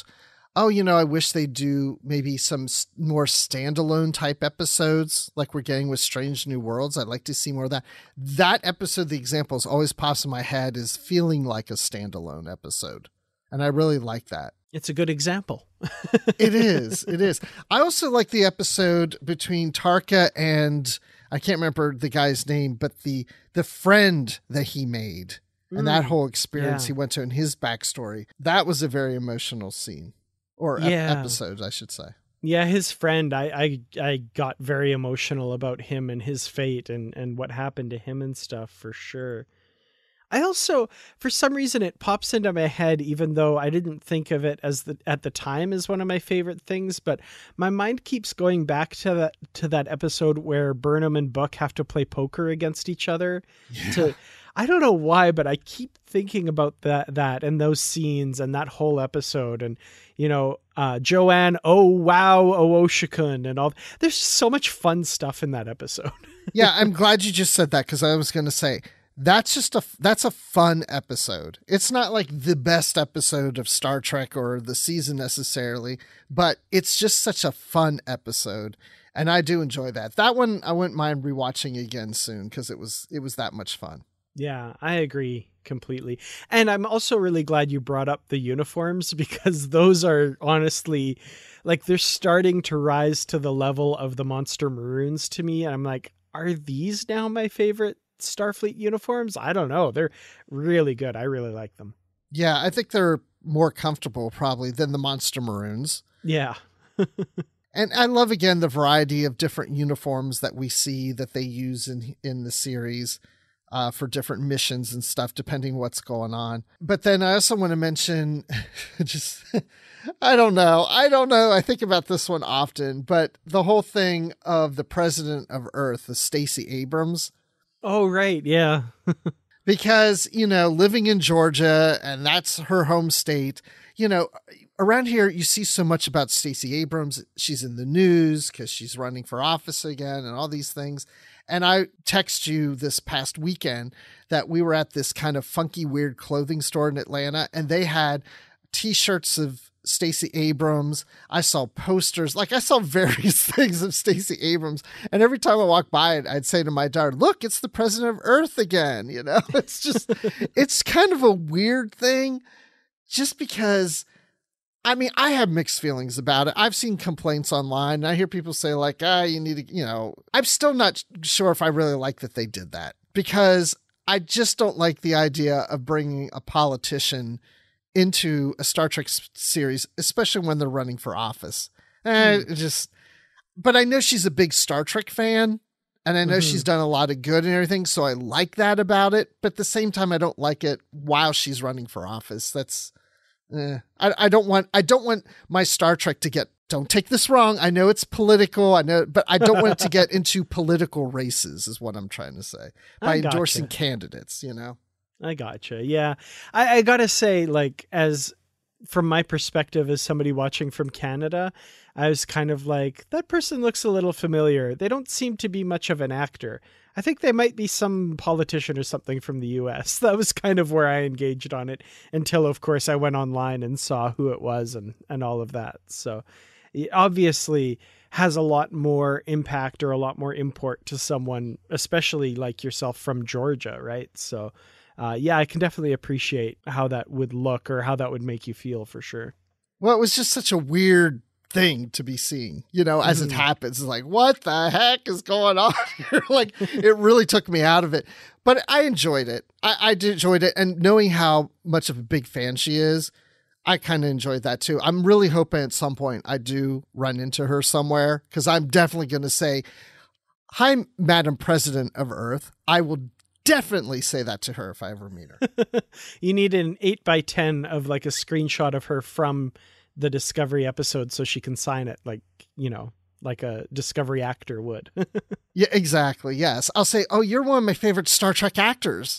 I wish they do maybe some more standalone type episodes like we're getting with Strange New Worlds. I'd like to see more of that. That episode, The Examples, always pops in my head as feeling like a standalone episode. And I really like that. It's a good example. It is. It is. I also like the episode between Tarka and, I can't remember the guy's name, but the friend that he made and that whole experience he went to and his backstory. That was a very emotional scene. Or episodes, I should say. Yeah, his friend, I got very emotional about him and his fate and what happened to him and stuff, for sure. I also, for some reason, it pops into my head, even though I didn't think of it at the time as one of my favorite things, but my mind keeps going back to that episode where Burnham and Book have to play poker against each other. Yeah. I don't know why, but I keep thinking about that and those scenes and that whole episode, and Joanne, oh wow, Owoshikun, and all. There's so much fun stuff in that episode. Yeah, I'm glad you just said that, because I was going to say that's a fun episode. It's not like the best episode of Star Trek or the season necessarily, but it's just such a fun episode. And I do enjoy that. That one I wouldn't mind rewatching again soon, because it was that much fun. Yeah, I agree completely. And I'm also really glad you brought up the uniforms, because those are honestly, like, they're starting to rise to the level of the Monster Maroons to me. And I'm like, are these now my favorite Starfleet uniforms? I don't know. They're really good. I really like them. Yeah, I think they're more comfortable probably than the Monster Maroons. Yeah. And I love, again, the variety of different uniforms that we see that they use in the series. For different missions and stuff, depending what's going on. But then I also want to mention I don't know. I think about this one often, but the whole thing of the president of Earth, the Stacey Abrams. Oh, right. Yeah. Because, living in Georgia, and that's her home state, around here, you see so much about Stacey Abrams. She's in the news because she's running for office again and all these things. And I text you this past weekend that we were at this kind of funky, weird clothing store in Atlanta, and they had T-shirts of Stacey Abrams. I saw posters, I saw various things of Stacey Abrams. And every time I walk by it, I'd say to my daughter, look, it's the president of Earth again. It's just, it's kind of a weird thing, just because, I have mixed feelings about it. I've seen complaints online, and I hear people say you need to, I'm still not sure if I really like that they did that, because I just don't like the idea of bringing a politician into a Star Trek series, especially when they're running for office. But I know she's a big Star Trek fan, And I know she's done a lot of good and everything, so I like that about it. But at the same time, I don't like it while she's running for office. That's I don't want my Star Trek to get. Don't take this wrong. I know it's political. I know, but I don't want it to get into political races. Is what I'm trying to say by endorsing candidates. You know. I gotcha. Yeah, I gotta say, like, as from my perspective as somebody watching from Canada, I was kind of like, that person looks a little familiar. They don't seem to be much of an actor. I think they might be some politician or something from the US. That was kind of where I engaged on it until, of course, I went online and saw who it was and all of that. So it obviously has a lot more impact or a lot more import to someone, especially like yourself from Georgia, right? So yeah, I can definitely appreciate how that would look or how that would make you feel for sure. Well, it was just such a weird thing to be seeing, you know, as it happens. It's like, what the heck is going on here? Like, it really took me out of it. But I enjoyed it. I did enjoy it. And knowing how much of a big fan she is, I kind of enjoyed that too. I'm really hoping at some point I do run into her somewhere, because I'm definitely going to say, hi, Madam President of Earth. I will definitely say that to her if I ever meet her. You need an 8x10 of like a screenshot of her from the Discovery episode so she can sign it, like, you know, like a Discovery actor would. Yeah, exactly. Yes. I'll say, oh, you're one of my favorite Star Trek actors.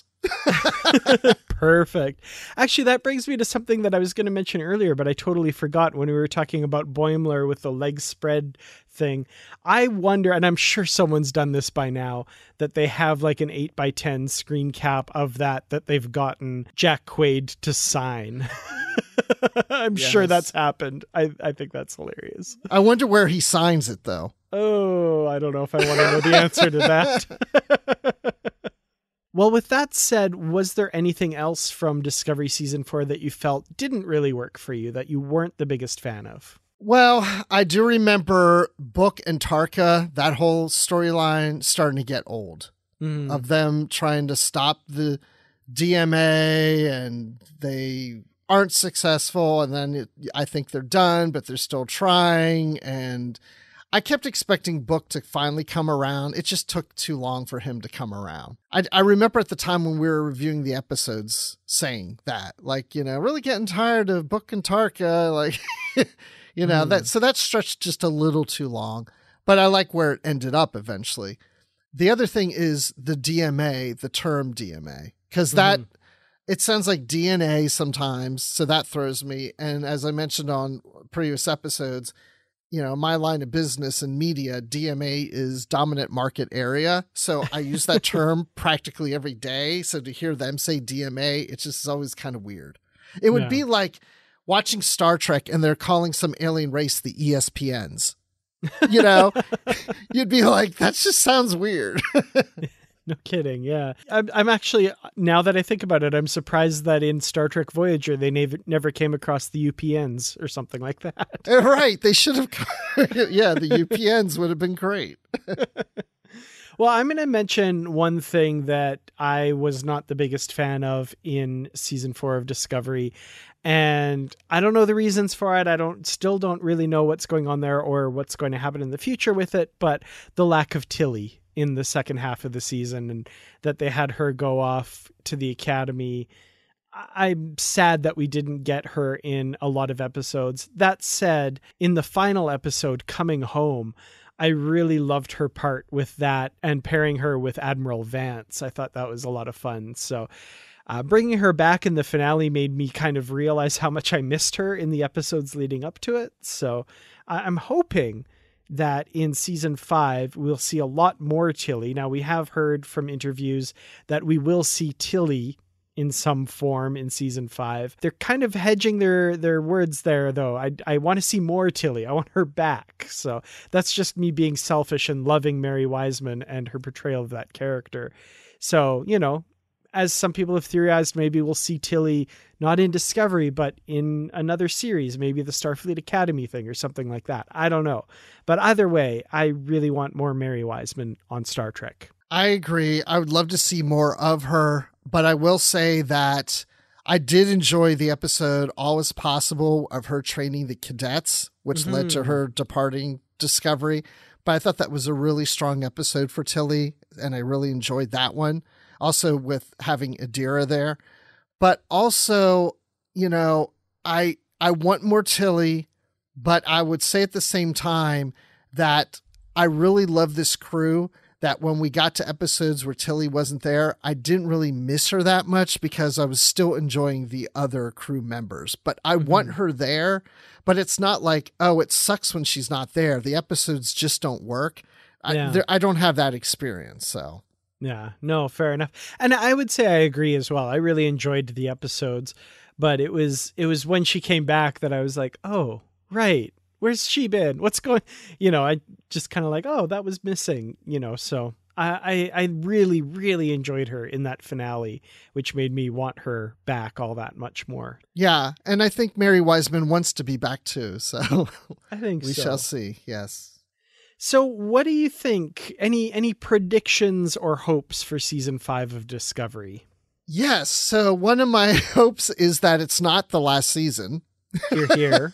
Perfect. Actually, that brings me to something that I was going to mention earlier, but I totally forgot when we were talking about Boimler with the leg spread thing. I wonder, and I'm sure someone's done this by now, that they have like an 8x10 screen cap of that they've gotten Jack Quaid to sign. I'm sure that's happened. I think that's hilarious. I wonder where he signs it, though. Oh, I don't know if I want to know the answer to that. Well, with that said, was there anything else from Discovery Season 4 that you felt didn't really work for you, that you weren't the biggest fan of? Well, I do remember Book and Tarka, that whole storyline starting to get old. Of them trying to stop the DMA, and they aren't successful, and then I think they're done, but they're still trying, and I kept expecting Book to finally come around. It just took too long for him to come around. I remember at the time when we were reviewing the episodes saying that, like, you know, really getting tired of Book and Tarka, like, you know, that stretched just a little too long, but I like where it ended up eventually. The other thing is the DMA, the term DMA, because that, it sounds like DNA sometimes, so that throws me. And as I mentioned on previous episodes, you know, my line of business and media, DMA is dominant market area. So I use that term practically every day. So to hear them say DMA, it's just always kind of weird. It would be like watching Star Trek and they're calling some alien race the ESPNs. You know, you'd be like, that just sounds weird. No kidding. Yeah. I'm actually, now that I think about it, I'm surprised that in Star Trek Voyager, they never came across the UPNs or something like that. Right. They should have. Yeah. The UPNs would have been great. Well, I'm going to mention one thing that I was not the biggest fan of in season 4 of Discovery. And I don't know the reasons for it. I still don't really know what's going on there or what's going to happen in the future with it, but the lack of Tilly in the second half of the season, and that they had her go off to the academy. I'm sad that we didn't get her in a lot of episodes. That said, in the final episode, Coming Home, I really loved her part with that and pairing her with Admiral Vance. I thought that was a lot of fun. So bringing her back in the finale made me kind of realize how much I missed her in the episodes leading up to it. So I'm hoping that in season 5, we'll see a lot more Tilly. Now, we have heard from interviews that we will see Tilly in some form in season 5. They're kind of hedging their words there, though. I want to see more Tilly. I want her back. So that's just me being selfish and loving Mary Wiseman and her portrayal of that character. So, you know, as some people have theorized, maybe we'll see Tilly not in Discovery, but in another series, maybe the Starfleet Academy thing or something like that. I don't know. But either way, I really want more Mary Wiseman on Star Trek. I agree. I would love to see more of her, but I will say that I did enjoy the episode All Is Possible of her training the cadets, which led to her departing Discovery. but I thought that was a really strong episode for Tilly, and I really enjoyed that one. Also with having Adira there. But also, you know, I want more Tilly, but I would say at the same time that I really love this crew, that when we got to episodes where Tilly wasn't there, I didn't really miss her that much because I was still enjoying the other crew members. But I want her there, but it's not like, oh, it sucks when she's not there. The episodes just don't work. Yeah. I don't have that experience, so. Yeah, no, fair enough. And I would say I agree as well. I really enjoyed the episodes, but it was when she came back that I was like, oh, right. Where's she been? What's going, I just kind of like, oh, that was missing, so I really, really enjoyed her in that finale, which made me want her back all that much more. Yeah. And I think Mary Wiseman wants to be back too. So I think we shall see. Yes. So what do you think? Any predictions or hopes for season 5 of Discovery? Yes. So one of my hopes is that it's not the last season. Hear, hear.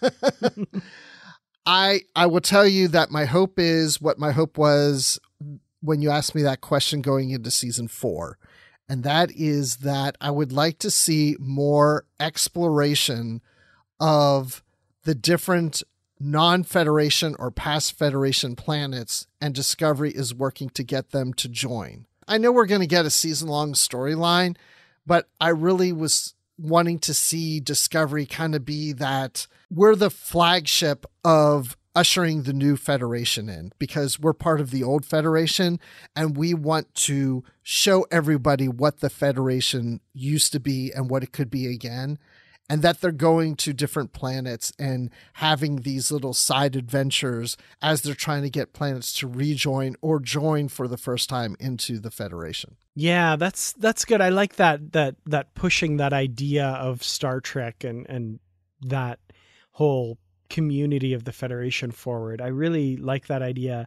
I will tell you that my hope is what my hope was when you asked me that question going into season 4. And that is that I would like to see more exploration of the different non-Federation or past Federation planets, and Discovery is working to get them to join. I know we're going to get a season-long storyline, but I really was wanting to see Discovery kind of be that we're the flagship of ushering the new Federation in, because we're part of the old Federation and we want to show everybody what the Federation used to be and what it could be again, and that they're going to different planets and having these little side adventures as they're trying to get planets to rejoin or join for the first time into the Federation. Yeah, that's good. I like that pushing that idea of Star Trek and that whole community of the Federation forward. I really like that idea.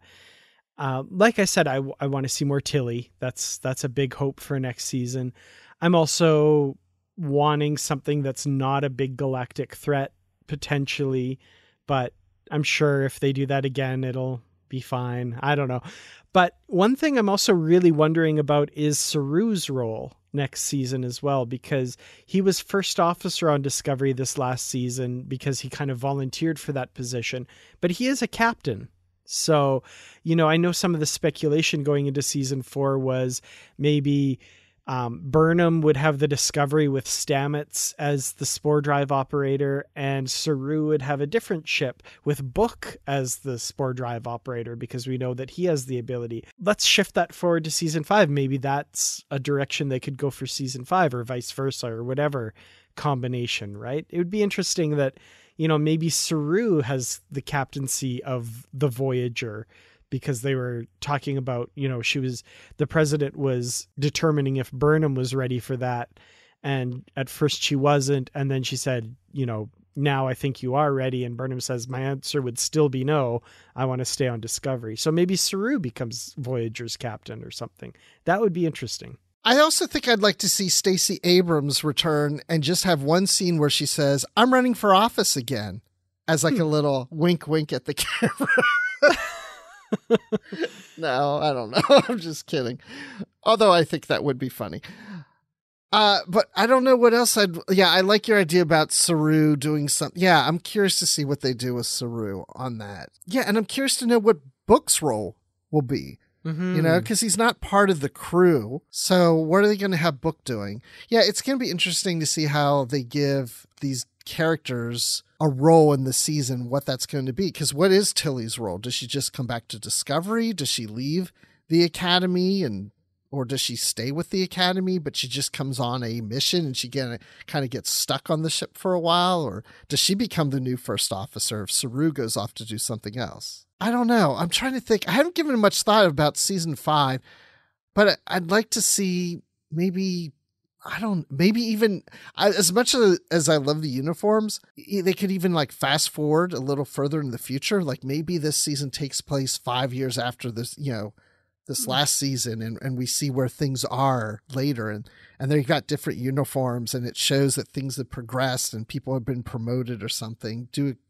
Like I said, I want to see more Tilly. That's a big hope for next season. I'm also wanting something that's not a big galactic threat potentially, but I'm sure if they do that again, it'll be fine. I don't know. But one thing I'm also really wondering about is Saru's role next season as well, because he was first officer on Discovery this last season because he kind of volunteered for that position, but he is a captain. So, I know some of the speculation going into season 4 was maybe Burnham would have the Discovery with Stamets as the spore drive operator, and Saru would have a different ship with Book as the spore drive operator, because we know that he has the ability. Let's shift that forward to season 5. Maybe that's a direction they could go for season 5, or vice versa, or whatever combination, right? It would be interesting that, maybe Saru has the captaincy of the Voyager, because they were talking about, the president was determining if Burnham was ready for that. And at first she wasn't. And then she said, now I think you are ready. And Burnham says, my answer would still be no. I want to stay on Discovery. So maybe Saru becomes Voyager's captain or something. That would be interesting. I also think I'd like to see Stacey Abrams return and just have one scene where she says, I'm running for office again, as like a little wink, wink at the camera. No, I don't know. I'm just kidding. Although I think that would be funny. But I don't know what else I like your idea about Saru doing something. Yeah, I'm curious to see what they do with Saru on that. Yeah, and I'm curious to know what Book's role will be. Mm-hmm. Because he's not part of the crew. So what are they going to have Book doing? Yeah, it's going to be interesting to see how they give these characters a role in the season, what that's going to be. Because what is Tilly's role? Does she just come back to Discovery? Does she leave the Academy or does she stay with the Academy, but she just comes on a mission and she kind of gets stuck on the ship for a while? Or does she become the new first officer if Saru goes off to do something else? I don't know. I'm trying to think. I haven't given much thought about season 5, but I'd like to see maybe even as much as I love the uniforms, they could even like fast forward a little further in the future. Like maybe this season takes place 5 years after this, this last season, and we see where things are later, and they've got different uniforms, and it shows that things have progressed and people have been promoted or something. Do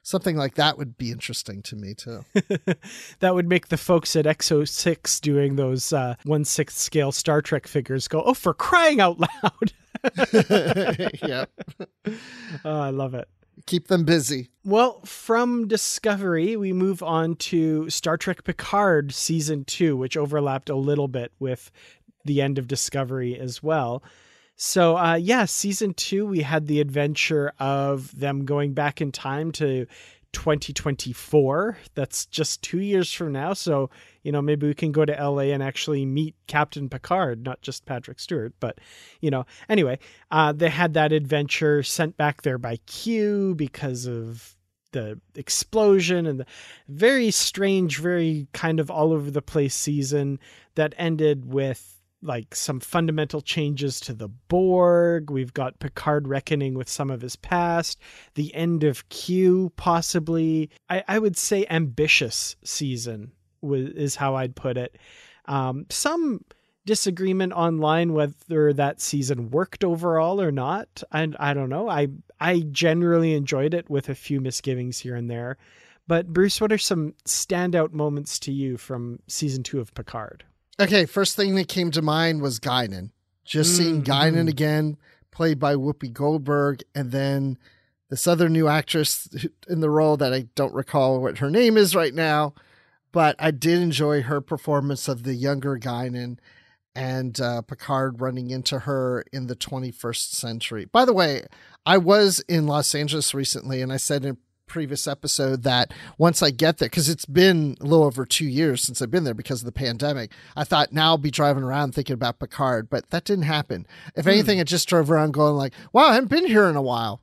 Something like that would be interesting to me too. That would make the folks at Exo-6 doing those 1/6 scale Star Trek figures go, oh, for crying out loud. Yep. Oh, I love it. Keep them busy. Well, from Discovery, we move on to Star Trek Picard Season 2, which overlapped a little bit with the end of Discovery as well. So, Season 2, we had the adventure of them going back in time to 2024. That's just 2 years from now. So, maybe we can go to LA and actually meet Captain Picard, not just Patrick Stewart. But, anyway, they had that adventure sent back there by Q because of the explosion and the very strange, very kind of all over the place season that ended with like some fundamental changes to the Borg. We've got Picard reckoning with some of his past, the end of Q, possibly. I would say ambitious season is how I'd put it. Some disagreement online whether that season worked overall or not. I don't know. I generally enjoyed it with a few misgivings here and there. But Bruce, what are some standout moments to you from season 2 of Picard? Okay, first thing that came to mind was Guinan. Just seeing Guinan again, played by Whoopi Goldberg, and then this other new actress in the role that I don't recall what her name is right now, but I did enjoy her performance of the younger Guinan and Picard running into her in the 21st century. By the way, I was in Los Angeles recently, and I said in previous episode that once I get there, because it's been a little over 2 years since I've been there because of the pandemic, I thought now I'll be driving around thinking about Picard, but that didn't happen. If anything, I just drove around going like, wow, I haven't been here in a while.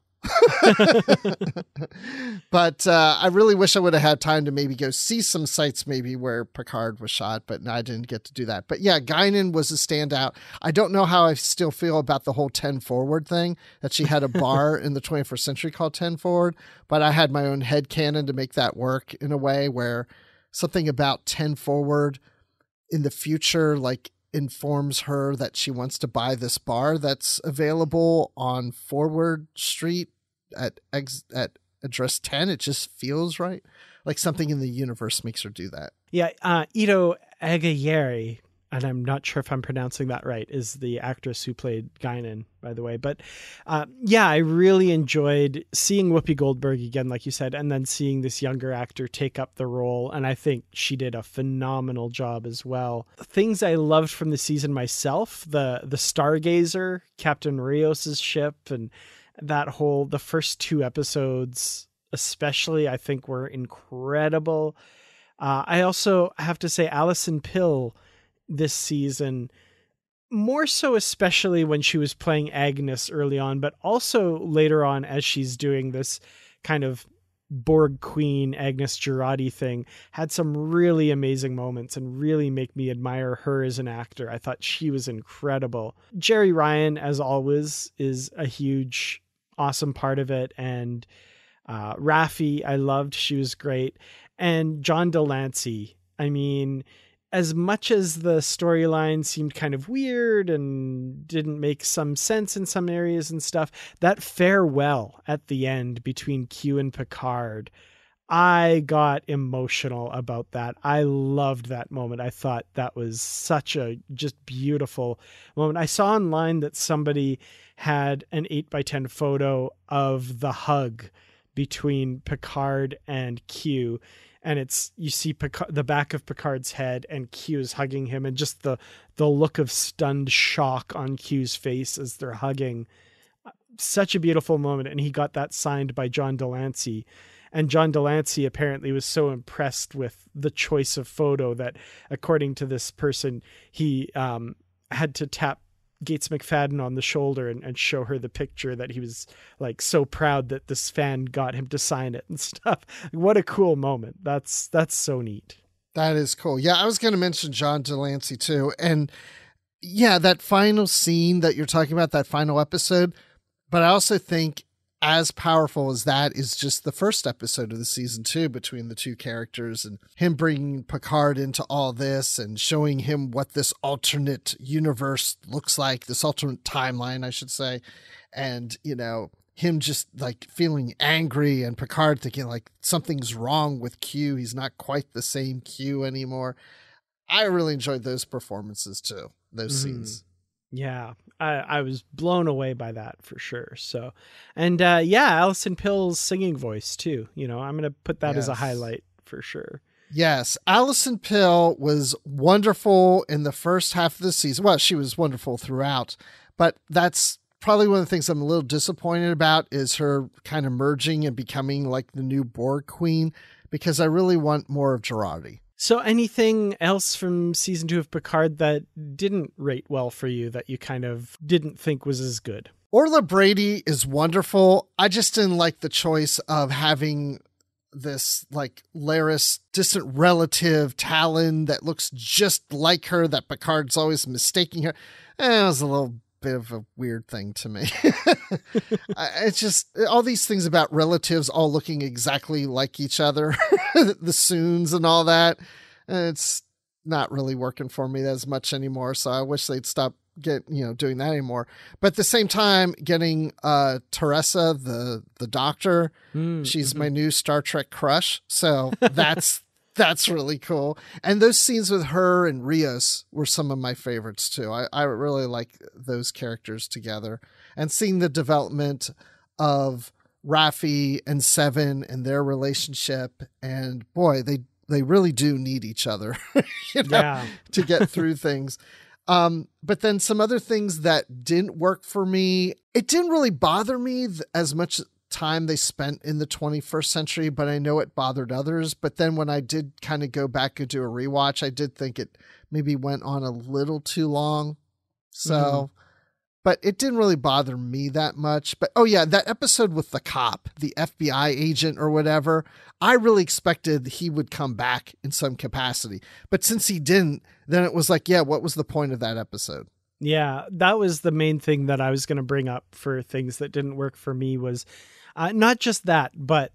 But I really wish I would have had time to maybe go see some sites maybe where Picard was shot, but I didn't get to do that. But yeah, Guinan was a standout. I don't know how I still feel about the whole 10 Forward thing, that she had a bar in the 21st century called 10 Forward, but I had my own headcanon to make that work in a way where something about 10 Forward in the future like informs her that she wants to buy this bar that's available on Forward Street at address 10. It just feels right. Like something in the universe makes her do that. Yeah. Ito Agayeri, and I'm not sure if I'm pronouncing that right, is the actress who played Guinan, by the way. But I really enjoyed seeing Whoopi Goldberg again, like you said, and then seeing this younger actor take up the role. And I think she did a phenomenal job as well. Things I loved from the season myself, the Stargazer, Captain Rios's ship, and the first 2 episodes especially, I think were incredible. I also have to say Alison Pill this season, more so especially when she was playing Agnes early on, but also later on as she's doing this kind of Borg Queen Agnes Girardi thing, had some really amazing moments and really make me admire her as an actor. I thought she was incredible. Jerry Ryan, as always, is a huge, awesome part of it. And Raffi, I loved. She was great. And John Delancey, I mean, as much as the storyline seemed kind of weird and didn't make some sense in some areas and stuff, that farewell at the end between Q and Picard, I got emotional about that. I loved that moment. I thought that was such a just beautiful moment. I saw online that somebody had an 8x10 photo of the hug between Picard and Q. And you see the back of Picard's head and Q is hugging him, and just the look of stunned shock on Q's face as they're hugging. Such a beautiful moment. And he got that signed by John Delancey. And John Delancey apparently was so impressed with the choice of photo that, according to this person, he had to tap Gates McFadden on the shoulder and show her the picture, that he was like so proud that this fan got him to sign it and stuff. What a cool moment. That's so neat. That is cool. Yeah, I was going to mention John Delancey too. And yeah, that final scene that you're talking about, that final episode, but I also think as powerful as that is just the first episode of the season 2 between the two characters, and him bringing Picard into all this and showing him what this alternate universe looks like, this alternate timeline, I should say. And, him just like feeling angry and Picard thinking like something's wrong with Q. He's not quite the same Q anymore. I really enjoyed those performances too, those scenes. Yeah, I was blown away by that for sure. So, and Alison Pill's singing voice too. I'm going to put that as a highlight for sure. Yes, Alison Pill was wonderful in the first half of the season. Well, she was wonderful throughout, but that's probably one of the things I'm a little disappointed about is her kind of merging and becoming like the new Borg queen, because I really want more of Girardi. So anything else from season 2 of Picard that didn't rate well for you that you kind of didn't think was as good? Orla Brady is wonderful. I just didn't like the choice of having this like Laris distant relative Talon that looks just like her, that Picard's always mistaking her. It was a little bit of a weird thing to me. It's just all these things about relatives all looking exactly like each other, the Soons and all that. It's not really working for me as much anymore. So I wish they'd stop doing that anymore. But at the same time, getting Teresa, the doctor, she's my new Star Trek crush. So that's really cool. And those scenes with her and Rios were some of my favorites too. I really like those characters together, and seeing the development of Raffi and Seven and their relationship. And boy, they really do need each other to get through things. But then some other things that didn't work for me, it didn't really bother me as much time they spent in the 21st century, but I know it bothered others. But then when I did kind of go back and do a rewatch, I did think it maybe went on a little too long. So, but it didn't really bother me that much. But oh yeah, that episode with the cop, the FBI agent or whatever, I really expected he would come back in some capacity. But since he didn't, then it was like, yeah, what was the point of that episode? Yeah, that was the main thing that I was going to bring up for things that didn't work for me was not just that, but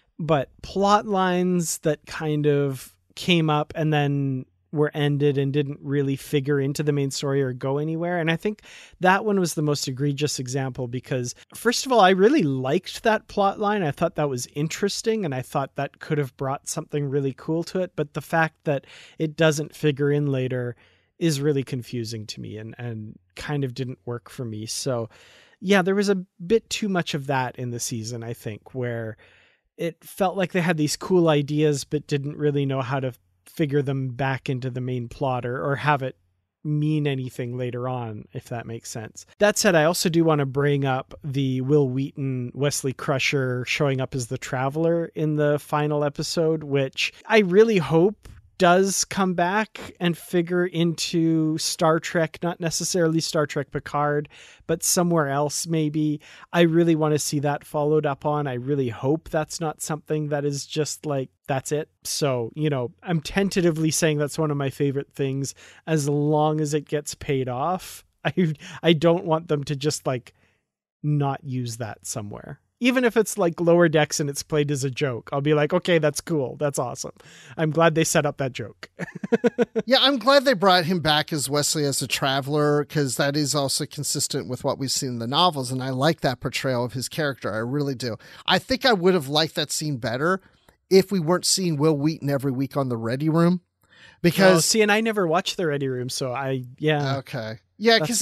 plot lines that kind of came up and then were ended and didn't really figure into the main story or go anywhere. And I think that one was the most egregious example because, first of all, I really liked that plot line. I thought that was interesting and I thought that could have brought something really cool to it. But the fact that it doesn't figure in later is really confusing to me and kind of didn't work for me. So yeah, there was a bit too much of that in the season, I think, where it felt like they had these cool ideas, but didn't really know how to figure them back into the main plot or have it mean anything later on, if that makes sense. That said, I also do want to bring up the Will Wheaton, Wesley Crusher showing up as the Traveler in the final episode, which I really hope does come back and figure into Star Trek, not necessarily Star Trek Picard, but somewhere else maybe. I really want to see that followed up on. I really hope that's not something that is just like, that's it. So, I'm tentatively saying that's one of my favorite things as long as it gets paid off. I don't want them to just like not use that somewhere. Even if it's like Lower Decks and it's played as a joke, I'll be like, okay, that's cool. That's awesome. I'm glad they set up that joke. Yeah, I'm glad they brought him back as Wesley as a traveler, because that is also consistent with what we've seen in the novels. And I like that portrayal of his character. I really do. I think I would have liked that scene better if we weren't seeing Will Wheaton every week on the Ready Room. Because see, and I never watched the Ready Room. So okay. Yeah, because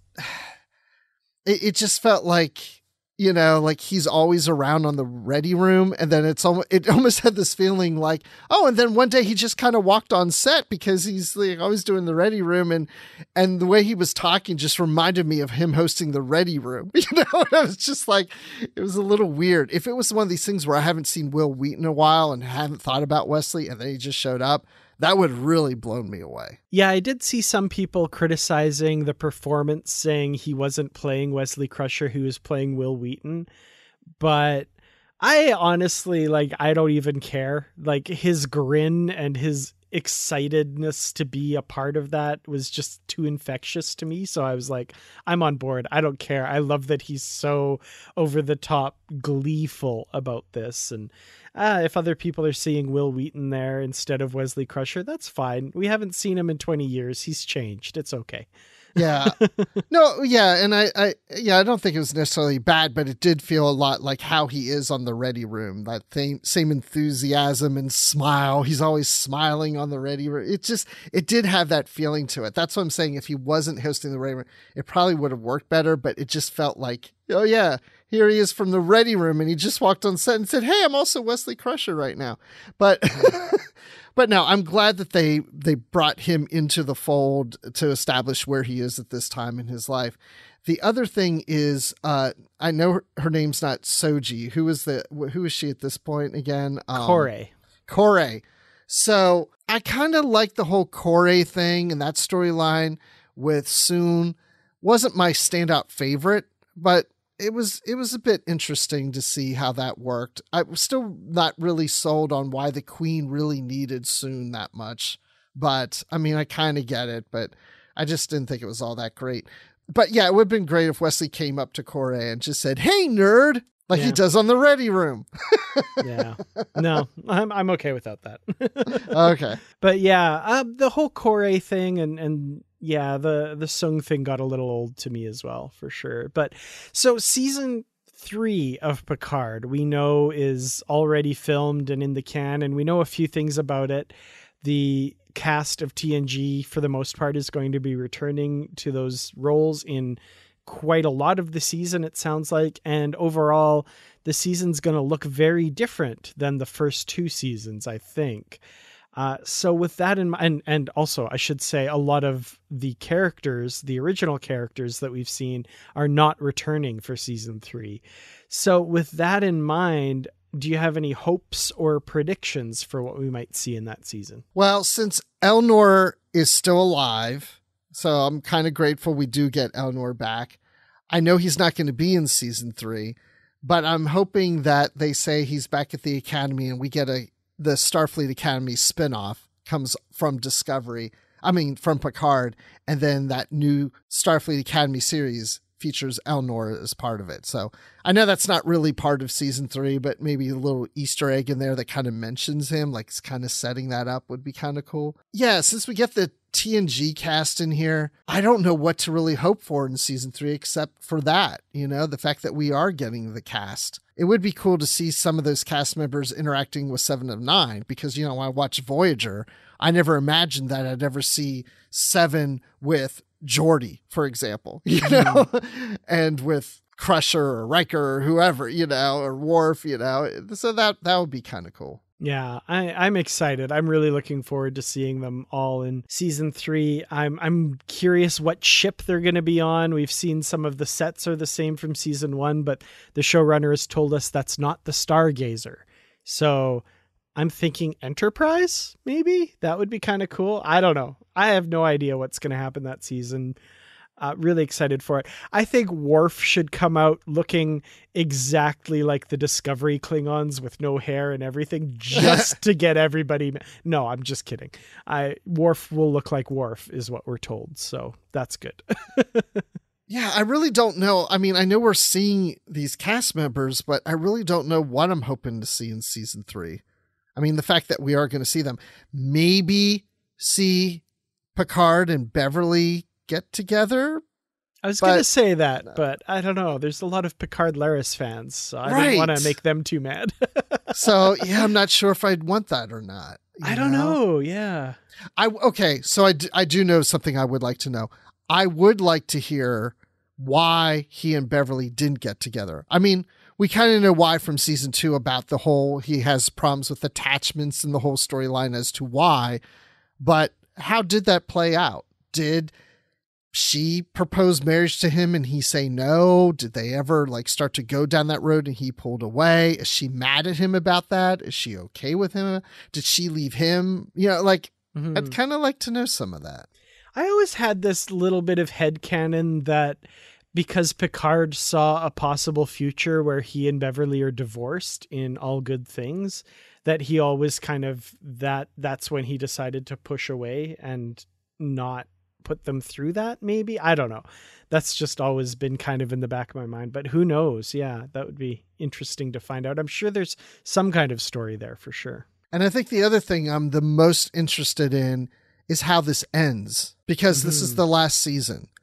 it just felt like, like he's always around on the Ready Room. And then it almost had this feeling like, oh, and then one day he just kind of walked on set because he's like always doing the Ready Room. And the way he was talking just reminded me of him hosting the Ready Room. And I was just like, it was a little weird. If it was one of these things where I haven't seen Will Wheaton in a while and haven't thought about Wesley and then he just showed up, that would have really blown me away. Yeah, I did see some people criticizing the performance, saying he wasn't playing Wesley Crusher, he was playing Will Wheaton. But I honestly, I don't even care. Like, his grin and his excitedness to be a part of that was just too infectious to me. So I was like, I'm on board. I don't care. I love that he's so over the top gleeful about this. And if other people are seeing Will Wheaton there instead of Wesley Crusher, that's fine. We haven't seen him in 20 years. He's changed. It's okay. Yeah. No, yeah, and I don't think it was necessarily bad, but it did feel a lot like how he is on the Ready Room. That same enthusiasm and smile. He's always smiling on the Ready Room. It did have that feeling to it. That's what I'm saying. If he wasn't hosting the Ready Room, it probably would have worked better, but it just felt like, oh yeah, here he is from the Ready Room, and he just walked on set and said, "Hey, I'm also Wesley Crusher right now." But But no, I'm glad that they brought him into the fold to establish where he is at this time in his life. The other thing is, I know her name's not Soji. Who is she at this point again? Kore. So I kind of like the whole Kore thing, and that storyline with Soon wasn't my standout favorite, but it was a bit interesting to see how that worked. I was still not really sold on why the Queen really needed Soon that much. But I mean, I kind of get it, but I just didn't think it was all that great. But yeah, it would have been great if Wesley came up to Kore and just said, "Hey, nerd," like he does on the Ready Room. Yeah. No, I'm okay without that. Okay. But yeah, the whole Kore thing and yeah, the Sung thing got a little old to me as well, for sure. But so season 3 of Picard, we know is already filmed and in the can, and we know a few things about it. The cast of TNG, for the most part, is going to be returning to those roles in quite a lot of the season, it sounds like. And overall, the season's going to look very different than the first 2 seasons, I think. So with that in mind, and also I should say a lot of the characters, the original characters that we've seen, are not returning for season 3. So with that in mind, do you have any hopes or predictions for what we might see in that season? Well, since Elnor is still alive, so I'm kind of grateful we do get Elnor back. I know he's not going to be in season 3, but I'm hoping that they say he's back at the Academy and we get the Starfleet Academy spinoff comes from from Picard, and then that new Starfleet Academy series features Elnor as part of it. So I know that's not really part of season 3, but maybe a little Easter egg in there that kind of mentions him, like it's kind of setting that up, would be kind of cool. Yeah, since we get the TNG cast in here, I don't know what to really hope for in season 3 except for that, the fact that we are getting the cast. It would be cool to see some of those cast members interacting with 7 of 9, because, when I watch Voyager, I never imagined that I'd ever see 7 with Geordi, for example, and with Crusher or Riker or whoever, or Worf, so that would be kind of cool. Yeah, I'm excited. I'm really looking forward to seeing them all in season 3. I'm curious what ship they're going to be on. We've seen some of the sets are the same from season 1, but the showrunner has told us that's not the Stargazer. So I'm thinking Enterprise, maybe? That would be kind of cool. I don't know. I have no idea what's going to happen that season. Really excited for it. I think Worf should come out looking exactly like the Discovery Klingons with no hair and everything, just to get everybody. No, I'm just kidding. Worf will look like Worf is what we're told. So that's good. Yeah, I really don't know. I mean, I know we're seeing these cast members, but I really don't know what I'm hoping to see in season 3. I mean, the fact that we are going to see them, maybe see Picard and Beverly get together. I was going to say that, but I don't know. There's a lot of Picard Laris fans, so I didn't want to make them too mad. So yeah, I'm not sure if I'd want that or not. I don't know. Yeah. So I do know something I would like to know. I would like to hear why he and Beverly didn't get together. I mean, we kind of know why from season 2 about the whole, he has problems with attachments and the whole storyline as to why, but how did that play out? Did she propose marriage to him and he say no? Did they ever start to go down that road and he pulled away? Is she mad at him about that? Is she okay with him? Did she leave him? I'd kind of like to know some of that. I always had this little bit of headcanon that because Picard saw a possible future where he and Beverly are divorced in All Good Things, that he always kind of, that's when he decided to push away and not put them through that, maybe. I don't know. That's just always been kind of in the back of my mind, but who knows? Yeah, that would be interesting to find out. I'm sure there's some kind of story there for sure. And I think the other thing I'm the most interested in is how this ends, because this is the last season.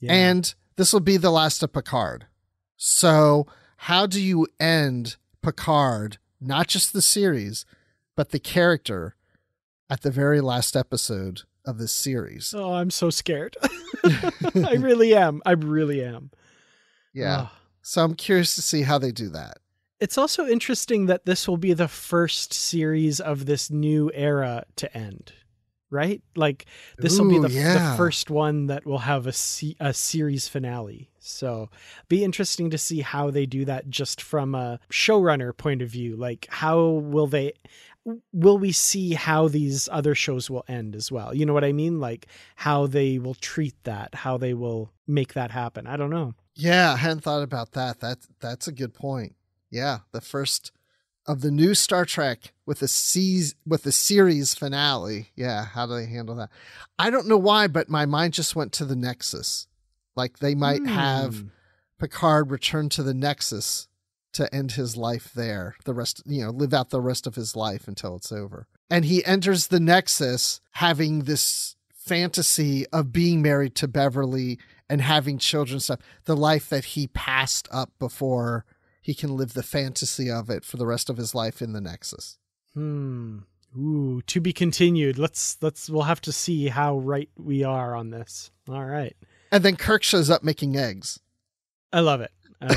Yeah. And this will be the last of Picard. So how do you end Picard, not just the series, but the character at the very last episode of this series? Oh, I'm so scared. I really am. I really am. Yeah. Oh. So I'm curious to see how they do that. It's also interesting that this will be the first series of this new era to end, right? Like this will be the first one that will have a series finale. So be interesting to see how they do that just from a showrunner point of view. Like how will we see how these other shows will end as well? You know what I mean? Like how they will treat that, how they will make that happen. I don't know. Yeah, I hadn't thought about that. That's a good point. Yeah, the first of the new Star Trek with the series finale. Yeah, how do they handle that? I don't know why, but my mind just went to the Nexus. Like they might have Picard return to the Nexus to end his life there. The rest, live out the rest of his life until it's over. And he enters the Nexus having this fantasy of being married to Beverly and having children and stuff. The life that he passed up before he can live the fantasy of it for the rest of his life in the Nexus. Ooh, to be continued. We'll have to see how right we are on this. All right. And then Kirk shows up making eggs. I love it.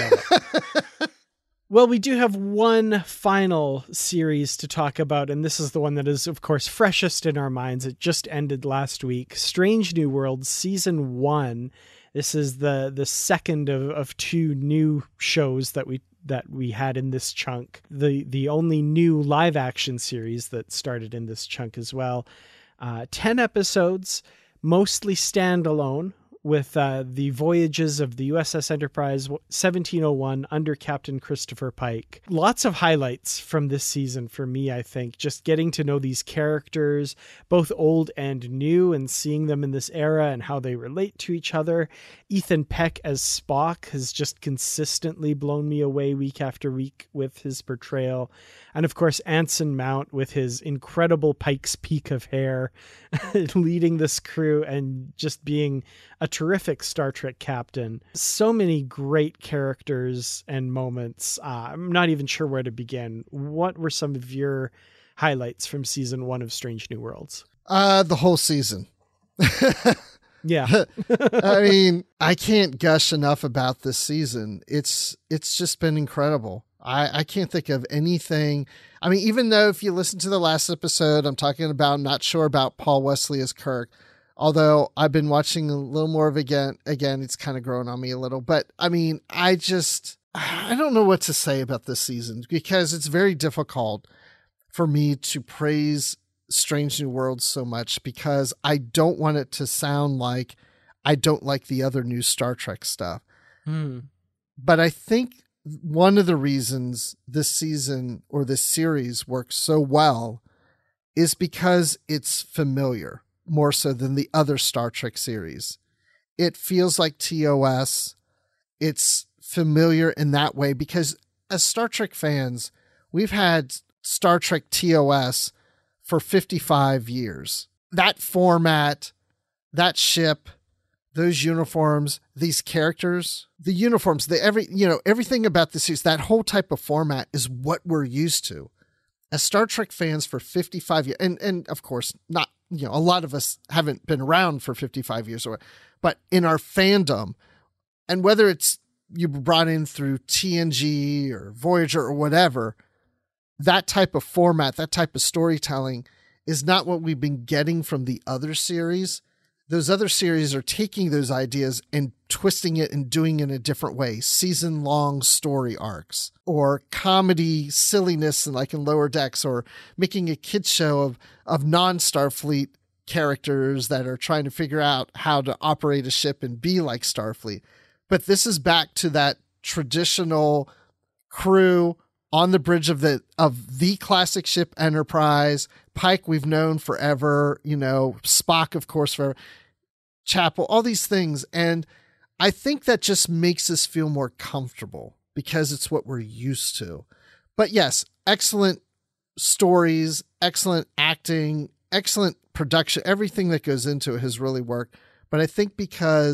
Well, we do have one final series to talk about, and this is the one that is, of course, freshest in our minds. It just ended last week. Strange New Worlds, Season 1. This is the second of two new shows that we had in this chunk. The only new live action series that started in this chunk as well. 10 episodes, mostly standalone, with the voyages of the USS Enterprise 1701 under Captain Christopher Pike. Lots of highlights from this season for me, I think. Just getting to know these characters, both old and new, and seeing them in this era and how they relate to each other. Ethan Peck as Spock has just consistently blown me away week after week with his portrayal. And of course, Anson Mount with his incredible Pike's Peak of hair, leading this crew and just being a terrific Star Trek captain. So many great characters and moments. I'm not even sure where to begin. What were some of your highlights from season 1 of Strange New Worlds? The whole season. Yeah. I mean, I can't gush enough about this season. It's just been incredible. I can't think of anything. I mean, even though if you listen to the last episode, I'm talking about, not sure about Paul Wesley as Kirk, although I've been watching a little more of it again, it's kind of grown on me a little. But I mean, I don't know what to say about this season because it's very difficult for me to praise Strange New Worlds so much because I don't want it to sound like I don't like the other new Star Trek stuff. But I think one of the reasons this season or this series works so well is because it's familiar more so than the other Star Trek series. It feels like TOS. It's familiar in that way because as Star Trek fans, we've had Star Trek TOS for 55 years. That format, that ship, those uniforms, these characters, the uniforms, everything about the series, that whole type of format is what we're used to. As Star Trek fans for 55 years, and of course, not, a lot of us haven't been around for 55 years, but in our fandom, and whether it's you brought in through TNG or Voyager or whatever, that type of format, that type of storytelling is not what we've been getting from the other series. Those other series are taking those ideas and twisting it and doing it in a different way. Season-long story arcs or comedy silliness like in Lower Decks, or making a kids show of non-Starfleet characters that are trying to figure out how to operate a ship and be like Starfleet. But this is back to that traditional crew on the bridge of the classic ship Enterprise. Pike we've known forever, Spock, of course, for Chapel, all these things. And I think that just makes us feel more comfortable because it's what we're used to. But yes, excellent stories, excellent acting, excellent production. Everything that goes into it has really worked. But I think because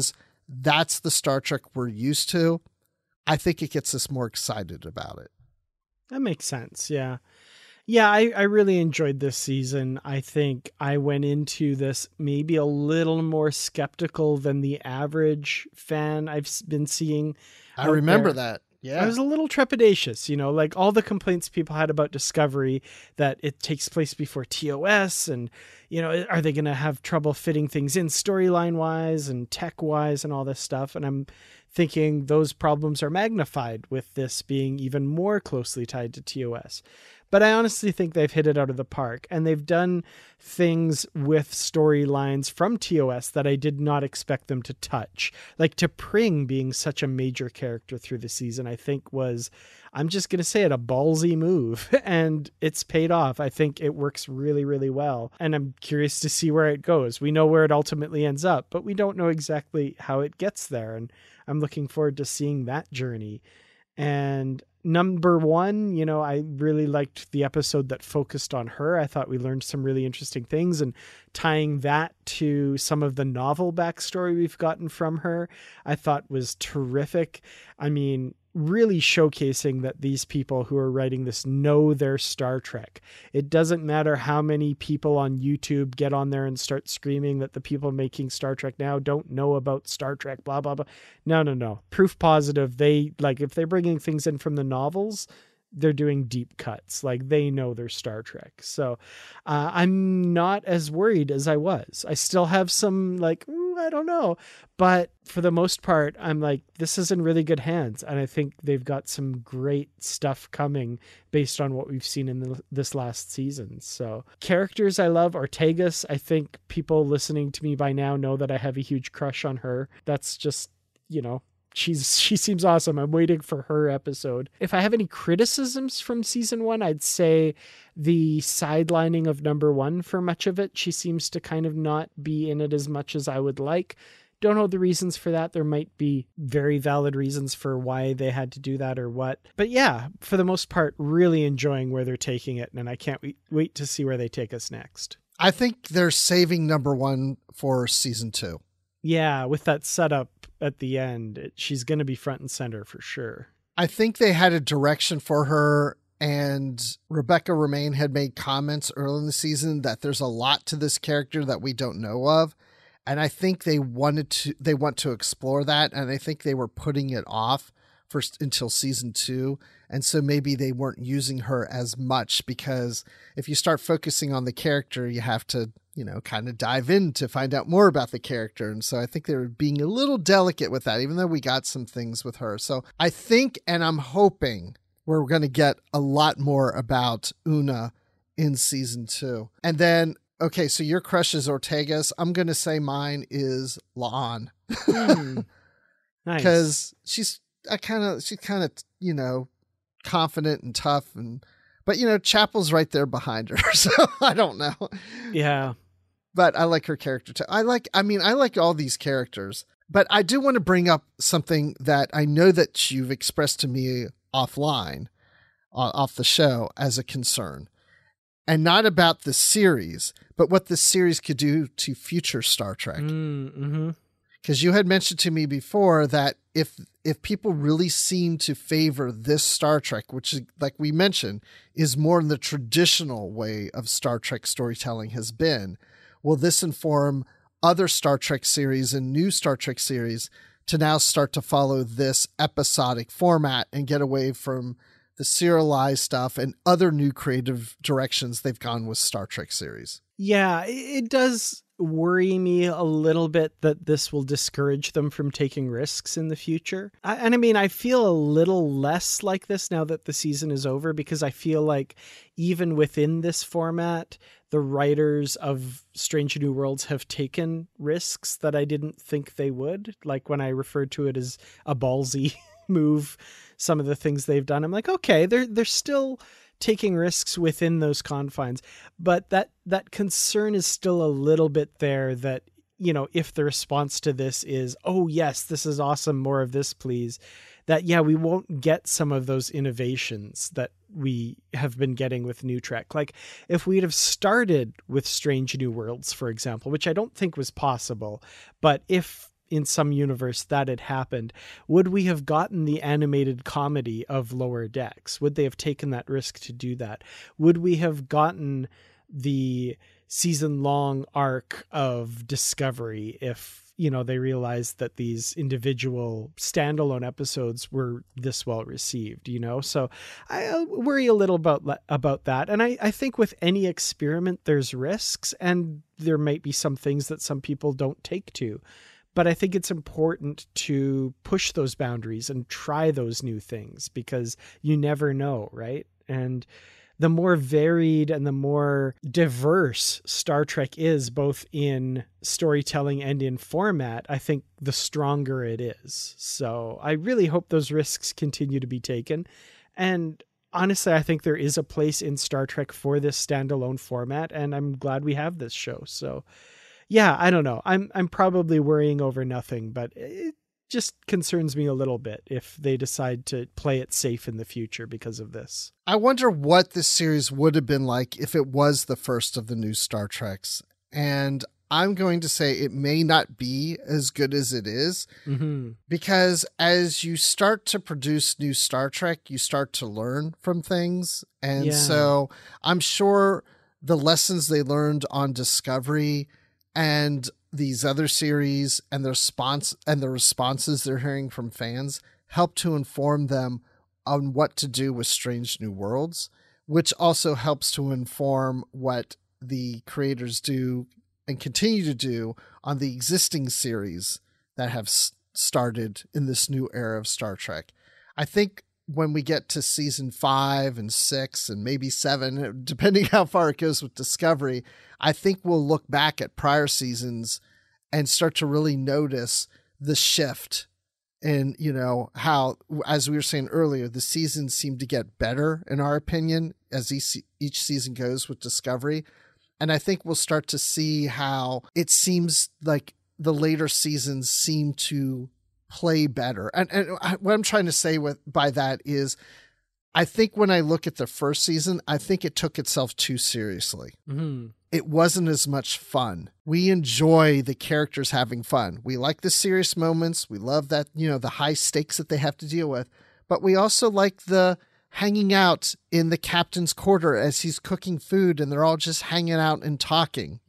that's the Star Trek we're used to, I think it gets us more excited about it. That makes sense. Yeah. Yeah, I really enjoyed this season. I think I went into this maybe a little more skeptical than the average fan I've been seeing. I remember there. that. Yeah. I was a little trepidatious, like all the complaints people had about Discovery, that it takes place before TOS and, are they going to have trouble fitting things in storyline wise and tech wise and all this stuff? And I'm thinking those problems are magnified with this being even more closely tied to TOS. But I honestly think they've hit it out of the park, and they've done things with storylines from TOS that I did not expect them to touch. Like T'Pring being such a major character through the season, I think was, I'm just going to say it, a ballsy move, and it's paid off. I think it works really, really well, and I'm curious to see where it goes. We know where it ultimately ends up, but we don't know exactly how it gets there, and I'm looking forward to seeing that journey. And number one, I really liked the episode that focused on her. I thought we learned some really interesting things, and tying that to some of the novel backstory we've gotten from her, I thought was terrific. I mean, really showcasing that these people who are writing this know their Star Trek. It doesn't matter how many people on YouTube get on there and start screaming that the people making Star Trek now don't know about Star Trek, blah, blah, blah. No. Proof positive. If they're bringing things in from the novels, they're doing deep cuts. Like, they know their Star Trek. So I'm not as worried as I was. I still have some I don't know. But for the most part, I'm like, this is in really good hands. And I think they've got some great stuff coming based on what we've seen in this last season. So characters I love. Ortegas, I think people listening to me by now know that I have a huge crush on her. That's just, she seems awesome. I'm waiting for her episode. If I have any criticisms from season 1, I'd say the sidelining of number 1 for much of it. She seems to kind of not be in it as much as I would like. Don't know the reasons for that. There might be very valid reasons for why they had to do that or what. But yeah, for the most part, really enjoying where they're taking it. And I can't wait to see where they take us next. I think they're saving number 1 for season 2. Yeah, with that setup at the end, she's going to be front and center for sure. I think they had a direction for her, and Rebecca Romijn had made comments early in the season that there's a lot to this character that we don't know of. And I think they want to explore that. And I think they were putting it off until season 2. And so maybe they weren't using her as much, because if you start focusing on the character, you have to, kind of dive in to find out more about the character. And so I think they were being a little delicate with that, even though we got some things with her. So I think, and I'm hoping, we're going to get a lot more about Una in season 2. And then, okay, so your crush is Ortegas. I'm going to say mine is La'an. Nice. Because she's kind of, confident and tough, but Chapel's right there behind her. So I don't know. Yeah. But I like her character too. I like all these characters, but I do want to bring up something that I know that you've expressed to me offline, off the show, as a concern, and not about the series, but what the series could do to future Star Trek. Mm-hmm. Because you had mentioned to me before that if people really seem to favor this Star Trek, which, like we mentioned, is more in the traditional way of Star Trek storytelling has been, will this inform other Star Trek series and new Star Trek series to now start to follow this episodic format and get away from the serialized stuff and other new creative directions they've gone with Star Trek series? Yeah, it does worry me a little bit that this will discourage them from taking risks in the future. I feel a little less like this now that the season is over, because I feel like even within this format, the writers of Strange New Worlds have taken risks that I didn't think they would. Like when I referred to it as a ballsy move, some of the things they've done, I'm like, okay, they're still taking risks within those confines, but that concern is still a little bit there that, if the response to this is, oh yes, this is awesome, more of this please, that we won't get some of those innovations that we have been getting with New Trek. Like if we'd have started with Strange New Worlds, for example, which I don't think was possible, but if in some universe that had happened, would we have gotten the animated comedy of Lower Decks? Would they have taken that risk to do that? Would we have gotten the season-long arc of Discovery if, they realized that these individual standalone episodes were this well received, So I worry a little about that. And I think with any experiment, there's risks, and there might be some things that some people don't take to. But I think it's important to push those boundaries and try those new things, because you never know, right? And the more varied and the more diverse Star Trek is, both in storytelling and in format, I think the stronger it is. So I really hope those risks continue to be taken. And honestly, I think there is a place in Star Trek for this standalone format, and I'm glad we have this show. So yeah, I don't know. I'm probably worrying over nothing, but it just concerns me a little bit if they decide to play it safe in the future because of this. I wonder what this series would have been like if it was the first of the new Star Treks. And I'm going to say it may not be as good as it is, because as you start to produce new Star Trek, you start to learn from things. And so I'm sure the lessons they learned on Discovery and these other series and the responses they're hearing from fans help to inform them on what to do with Strange New Worlds, which also helps to inform what the creators do and continue to do on the existing series that have started in this new era of Star Trek. I think when we get to season 5 and 6 and maybe 7, depending how far it goes with Discovery, I think we'll look back at prior seasons and start to really notice the shift in, how, as we were saying earlier, the seasons seem to get better, in our opinion, as each season goes with Discovery. And I think we'll start to see how it seems like the later seasons seem to play better. And what I'm trying to say by that is, I think when I look at the first season, I think it took itself too seriously. It wasn't as much fun. We enjoy the characters having fun. We like the serious moments. We love that, the high stakes that they have to deal with. But we also like the hanging out in the captain's quarter as he's cooking food and they're all just hanging out and talking,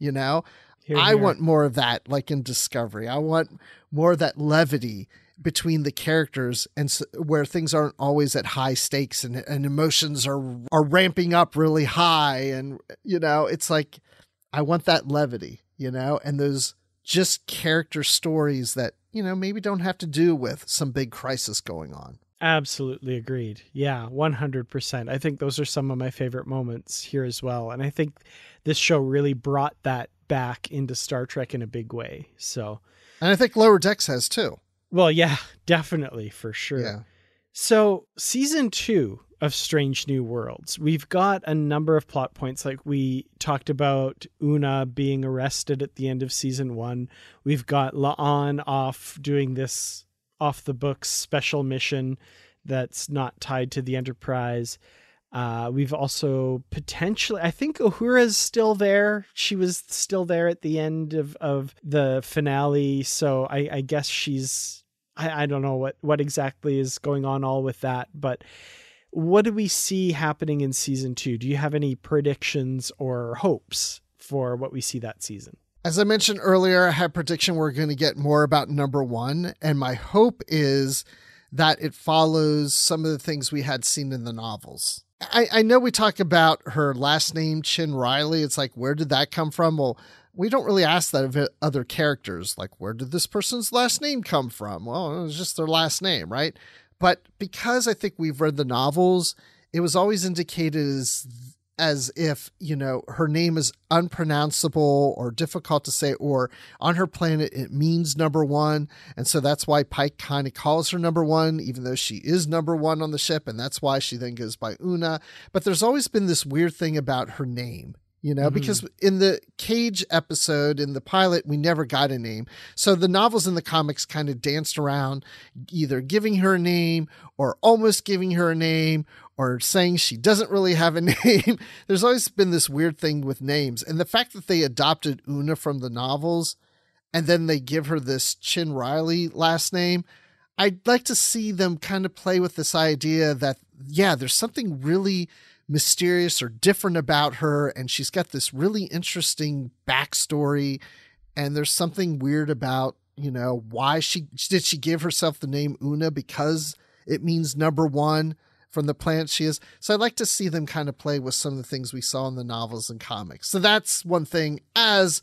I want more of that, like in Discovery. I want more of that levity between the characters, and where things aren't always at high stakes and emotions are ramping up really high. And, it's like, I want that levity, and those just character stories that, maybe don't have to do with some big crisis going on. Absolutely agreed. Yeah, 100%. I think those are some of my favorite moments here as well. And I think this show really brought that back into Star Trek in a big way. So, and I think Lower Decks has too. Well, yeah, definitely, for sure. Yeah. So season 2 of Strange New Worlds, we've got a number of plot points. Like we talked about Una being arrested at the end of season 1. We've got La'an off doing this off the books special mission that's not tied to the Enterprise. We've also potentially, I think Uhura's still there. She was still there at the end of the finale. So I guess she's, I don't know what exactly is going on all with that, but what do we see happening in season 2? Do you have any predictions or hopes for what we see that season? As I mentioned earlier, I had a prediction we're going to get more about number 1. And my hope is that it follows some of the things we had seen in the novels. I know we talk about her last name, Chin Riley. It's like, where did that come from? Well, we don't really ask that of other characters. Like, where did this person's last name come from? Well, it was just their last name, right? But because I think we've read the novels, it was always indicated as if, her name is unpronounceable or difficult to say, or on her planet, it means number 1. And so that's why Pike kind of calls her number 1, even though she is number 1 on the ship. And that's why she then goes by Una. But there's always been this weird thing about her name, because in the Cage episode, in the pilot, we never got a name. So the novels and the comics kind of danced around either giving her a name or almost giving her a name or saying she doesn't really have a name. There's always been this weird thing with names. And the fact that they adopted Una from the novels and then they give her this Chin Riley last name. I'd like to see them kind of play with this idea that, yeah, there's something really mysterious or different about her, and she's got this really interesting backstory, and there's something weird about, why did she give herself the name Una, because it means number one from the planet she is. So I'd like to see them kind of play with some of the things we saw in the novels and comics. So that's one thing, as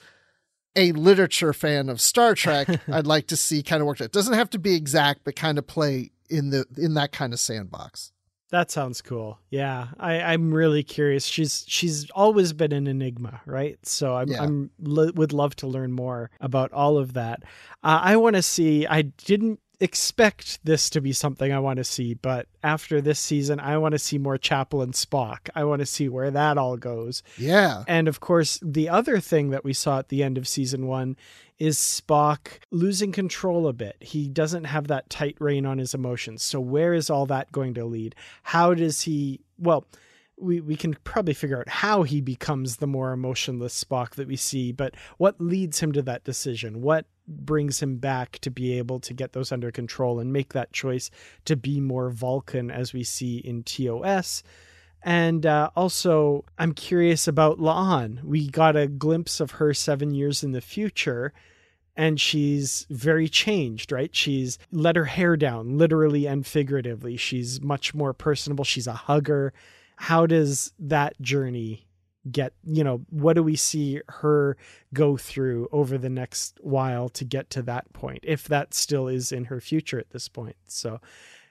a literature fan of Star Trek, I'd like to see kind of work. It doesn't have to be exact, but kind of play in that kind of sandbox. That sounds cool. Yeah, I'm really curious. She's always been an enigma, right? So would love to learn more about all of that. I want to see. I didn't expect this to be something I want to see, but after this season, I want to see more Chapel and Spock. I want to see where that all goes. Yeah. And of course, the other thing that we saw at the end of season 1 is Spock losing control a bit. He doesn't have that tight rein on his emotions. So where is all that going to lead? How does he, well, we can probably figure out how he becomes the more emotionless Spock that we see, but what leads him to that decision? What brings him back to be able to get those under control and make that choice to be more Vulcan, as we see in TOS? And also, I'm curious about La'an. We got a glimpse of her 7 years in the future, and she's very changed, right? She's let her hair down, literally and figuratively. She's much more personable. She's a hugger. How does that journey get, what do we see her go through over the next while to get to that point, if that still is in her future at this point? So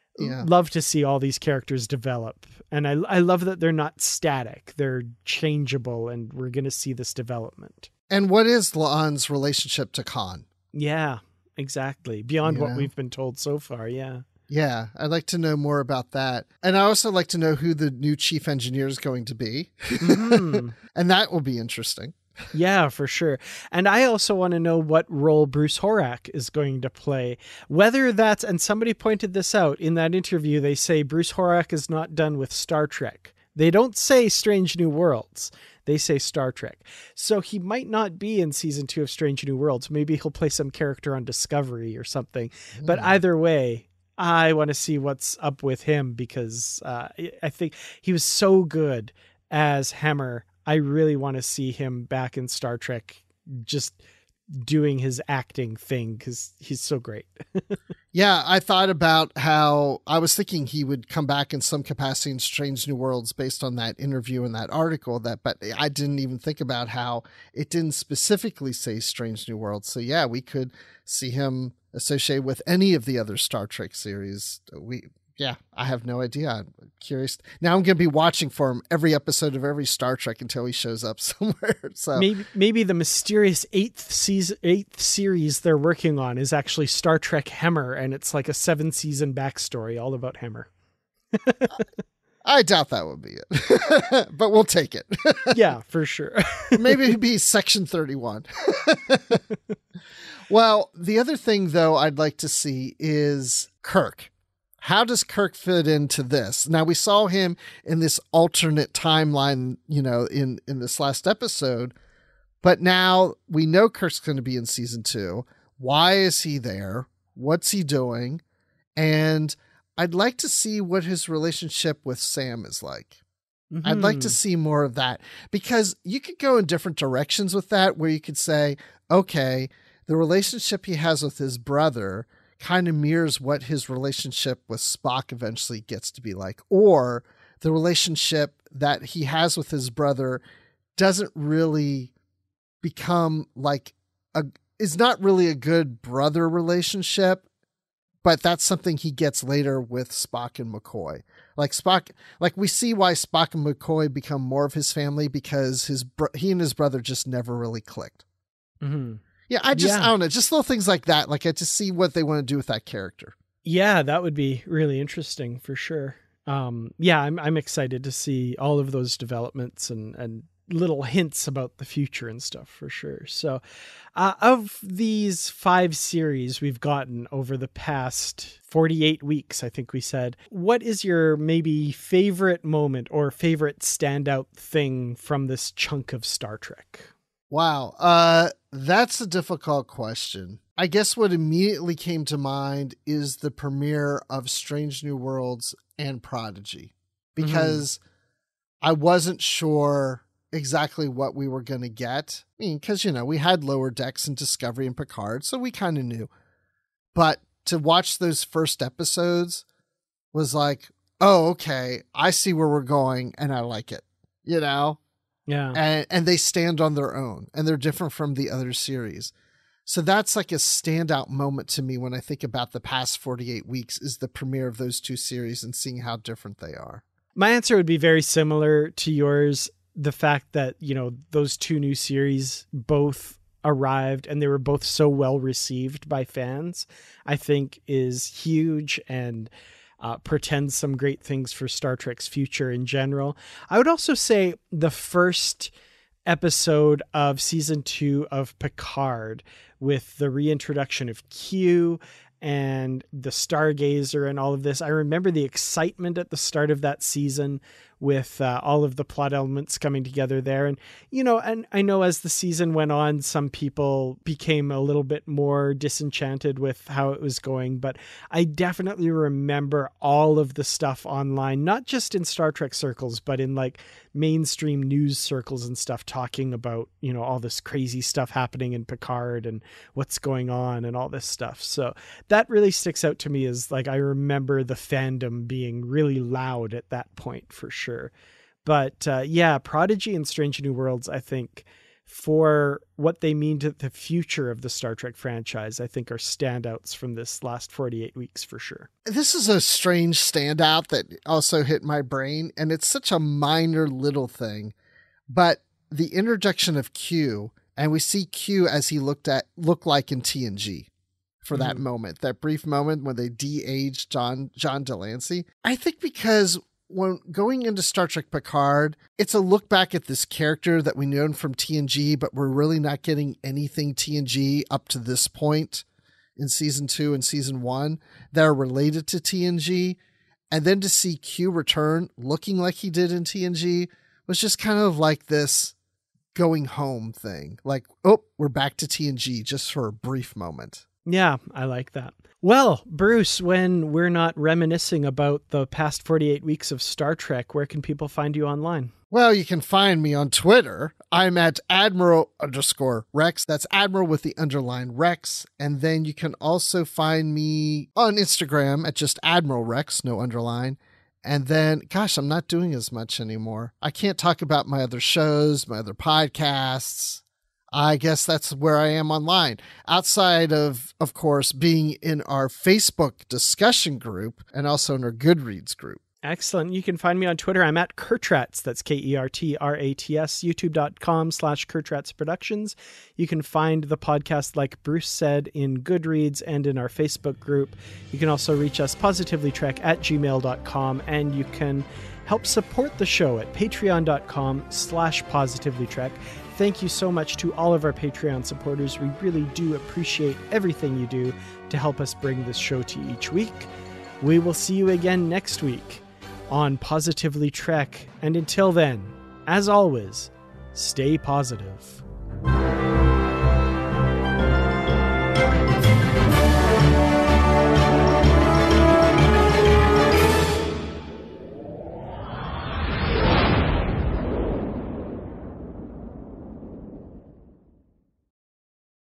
love to see all these characters develop. And I love that they're not static. They're changeable, and we're going to see this development. And what is La'an's relationship to Khan? Yeah, exactly. Beyond what we've been told so far. Yeah. Yeah, I'd like to know more about that. And I also like to know who the new chief engineer is going to be. Mm-hmm. And that will be interesting. Yeah, for sure. And I also want to know what role Bruce Horak is going to play. Whether that's, and somebody pointed this out in that interview, they say Bruce Horak is not done with Star Trek. They don't say Strange New Worlds. They say Star Trek. So he might not be in season 2 of Strange New Worlds. Maybe he'll play some character on Discovery or something. But either way, I want to see what's up with him, because I think he was so good as Hemmer. I really want to see him back in Star Trek, just doing his acting thing, because he's so great. Yeah, I thought about how I was thinking he would come back in some capacity in Strange New Worlds based on that interview and that article, but I didn't even think about how it didn't specifically say Strange New Worlds. So yeah, we could see him associated with any of the other Star Trek series. I have no idea. I'm curious. Now I'm going to be watching for him every episode of every Star Trek until he shows up somewhere. So maybe the mysterious eighth series they're working on is actually Star Trek Hemmer, and it's like a 7-season backstory all about Hemmer. I doubt that would be it, but we'll take it. Yeah, for sure. Maybe it'd be Section 31. Well, the other thing, though, I'd like to see is Kirk. How does Kirk fit into this? Now, we saw him in this alternate timeline, in this last episode, but now we know Kirk's going to be in season 2. Why is he there? What's he doing? And I'd like to see what his relationship with Sam is like. Mm-hmm. I'd like to see more of that, because you could go in different directions with that, where you could say, okay, the relationship he has with his brother kind of mirrors what his relationship with Spock eventually gets to be like. Or the relationship that he has with his brother doesn't really become is not really a good brother relationship, but that's something he gets later with Spock and McCoy. We see why Spock and McCoy become more of his family, because he and his brother just never really clicked. Mm-hmm. Yeah, I don't know, just little things like that. I just see what they want to do with that character. Yeah, that would be really interesting for sure. I'm excited to see all of those developments and little hints about the future and stuff for sure. So of these 5 series we've gotten over the past 48 weeks, I think we said, what is your maybe favorite moment or favorite standout thing from this chunk of Star Trek? Wow. That's a difficult question. I guess what immediately came to mind is the premiere of Strange New Worlds and Prodigy, because I wasn't sure exactly what we were going to get. I mean, because, we had Lower Decks and Discovery and Picard, so we kind of knew. But to watch those first episodes was like, oh, okay, I see where we're going and I like it, Yeah. And they stand on their own and they're different from the other series. So that's like a standout moment to me when I think about the past 48 weeks is the premiere of those two series and seeing how different they are. My answer would be very similar to yours. The fact that, those two new series both arrived and they were both so well received by fans, I think is huge and portends some great things for Star Trek's future in general. I would also say the first episode of season 2 of Picard, with the reintroduction of Q and the Stargazer and all of this. I remember the excitement at the start of that season with all of the plot elements coming together there. And, and I know as the season went on, some people became a little bit more disenchanted with how it was going, but I definitely remember all of the stuff online, not just in Star Trek circles, but in like mainstream news circles and stuff, talking about, all this crazy stuff happening in Picard and what's going on and all this stuff. So that really sticks out to me as like, I remember the fandom being really loud at that point for sure. But Prodigy and Strange New Worlds, I think, for what they mean to the future of the Star Trek franchise, I think are standouts from this last 48 weeks for sure. This is a strange standout that also hit my brain, and it's such a minor little thing. But the introduction of Q, and we see Q as he looked like in TNG for that moment, that brief moment when they de-aged John Delancey. I think because when going into Star Trek Picard, it's a look back at this character that we know from TNG, but we're really not getting anything TNG up to this point in season 2 and season 1 that are related to TNG. And then to see Q return looking like he did in TNG was just kind of like this going home thing. Like, oh, we're back to TNG just for a brief moment. Yeah, I like that. Well, Bruce, when we're not reminiscing about the past 48 weeks of Star Trek, where can people find you online? Well, you can find me on Twitter. I'm at Admiral_Rex. That's Admiral with the underline Rex. And then you can also find me on Instagram at just Admiral Rex, no underline. And then, gosh, I'm not doing as much anymore. I can't talk about my other shows, my other podcasts. I guess that's where I am online. Outside of course, being in our Facebook discussion group and also in our Goodreads group. Excellent. You can find me on Twitter. I'm at Kertrats. That's KERTRATS. YouTube.com/Kertrats Productions. You can find the podcast, like Bruce said, in Goodreads and in our Facebook group. You can also reach us positivelytrek@gmail.com, and you can help support the show at patreon.com/positivelytrek. Thank you so much to all of our Patreon supporters. We really do appreciate everything you do to help us bring this show to you each week. We will see you again next week on Positively Trek. And until then, as always, stay positive.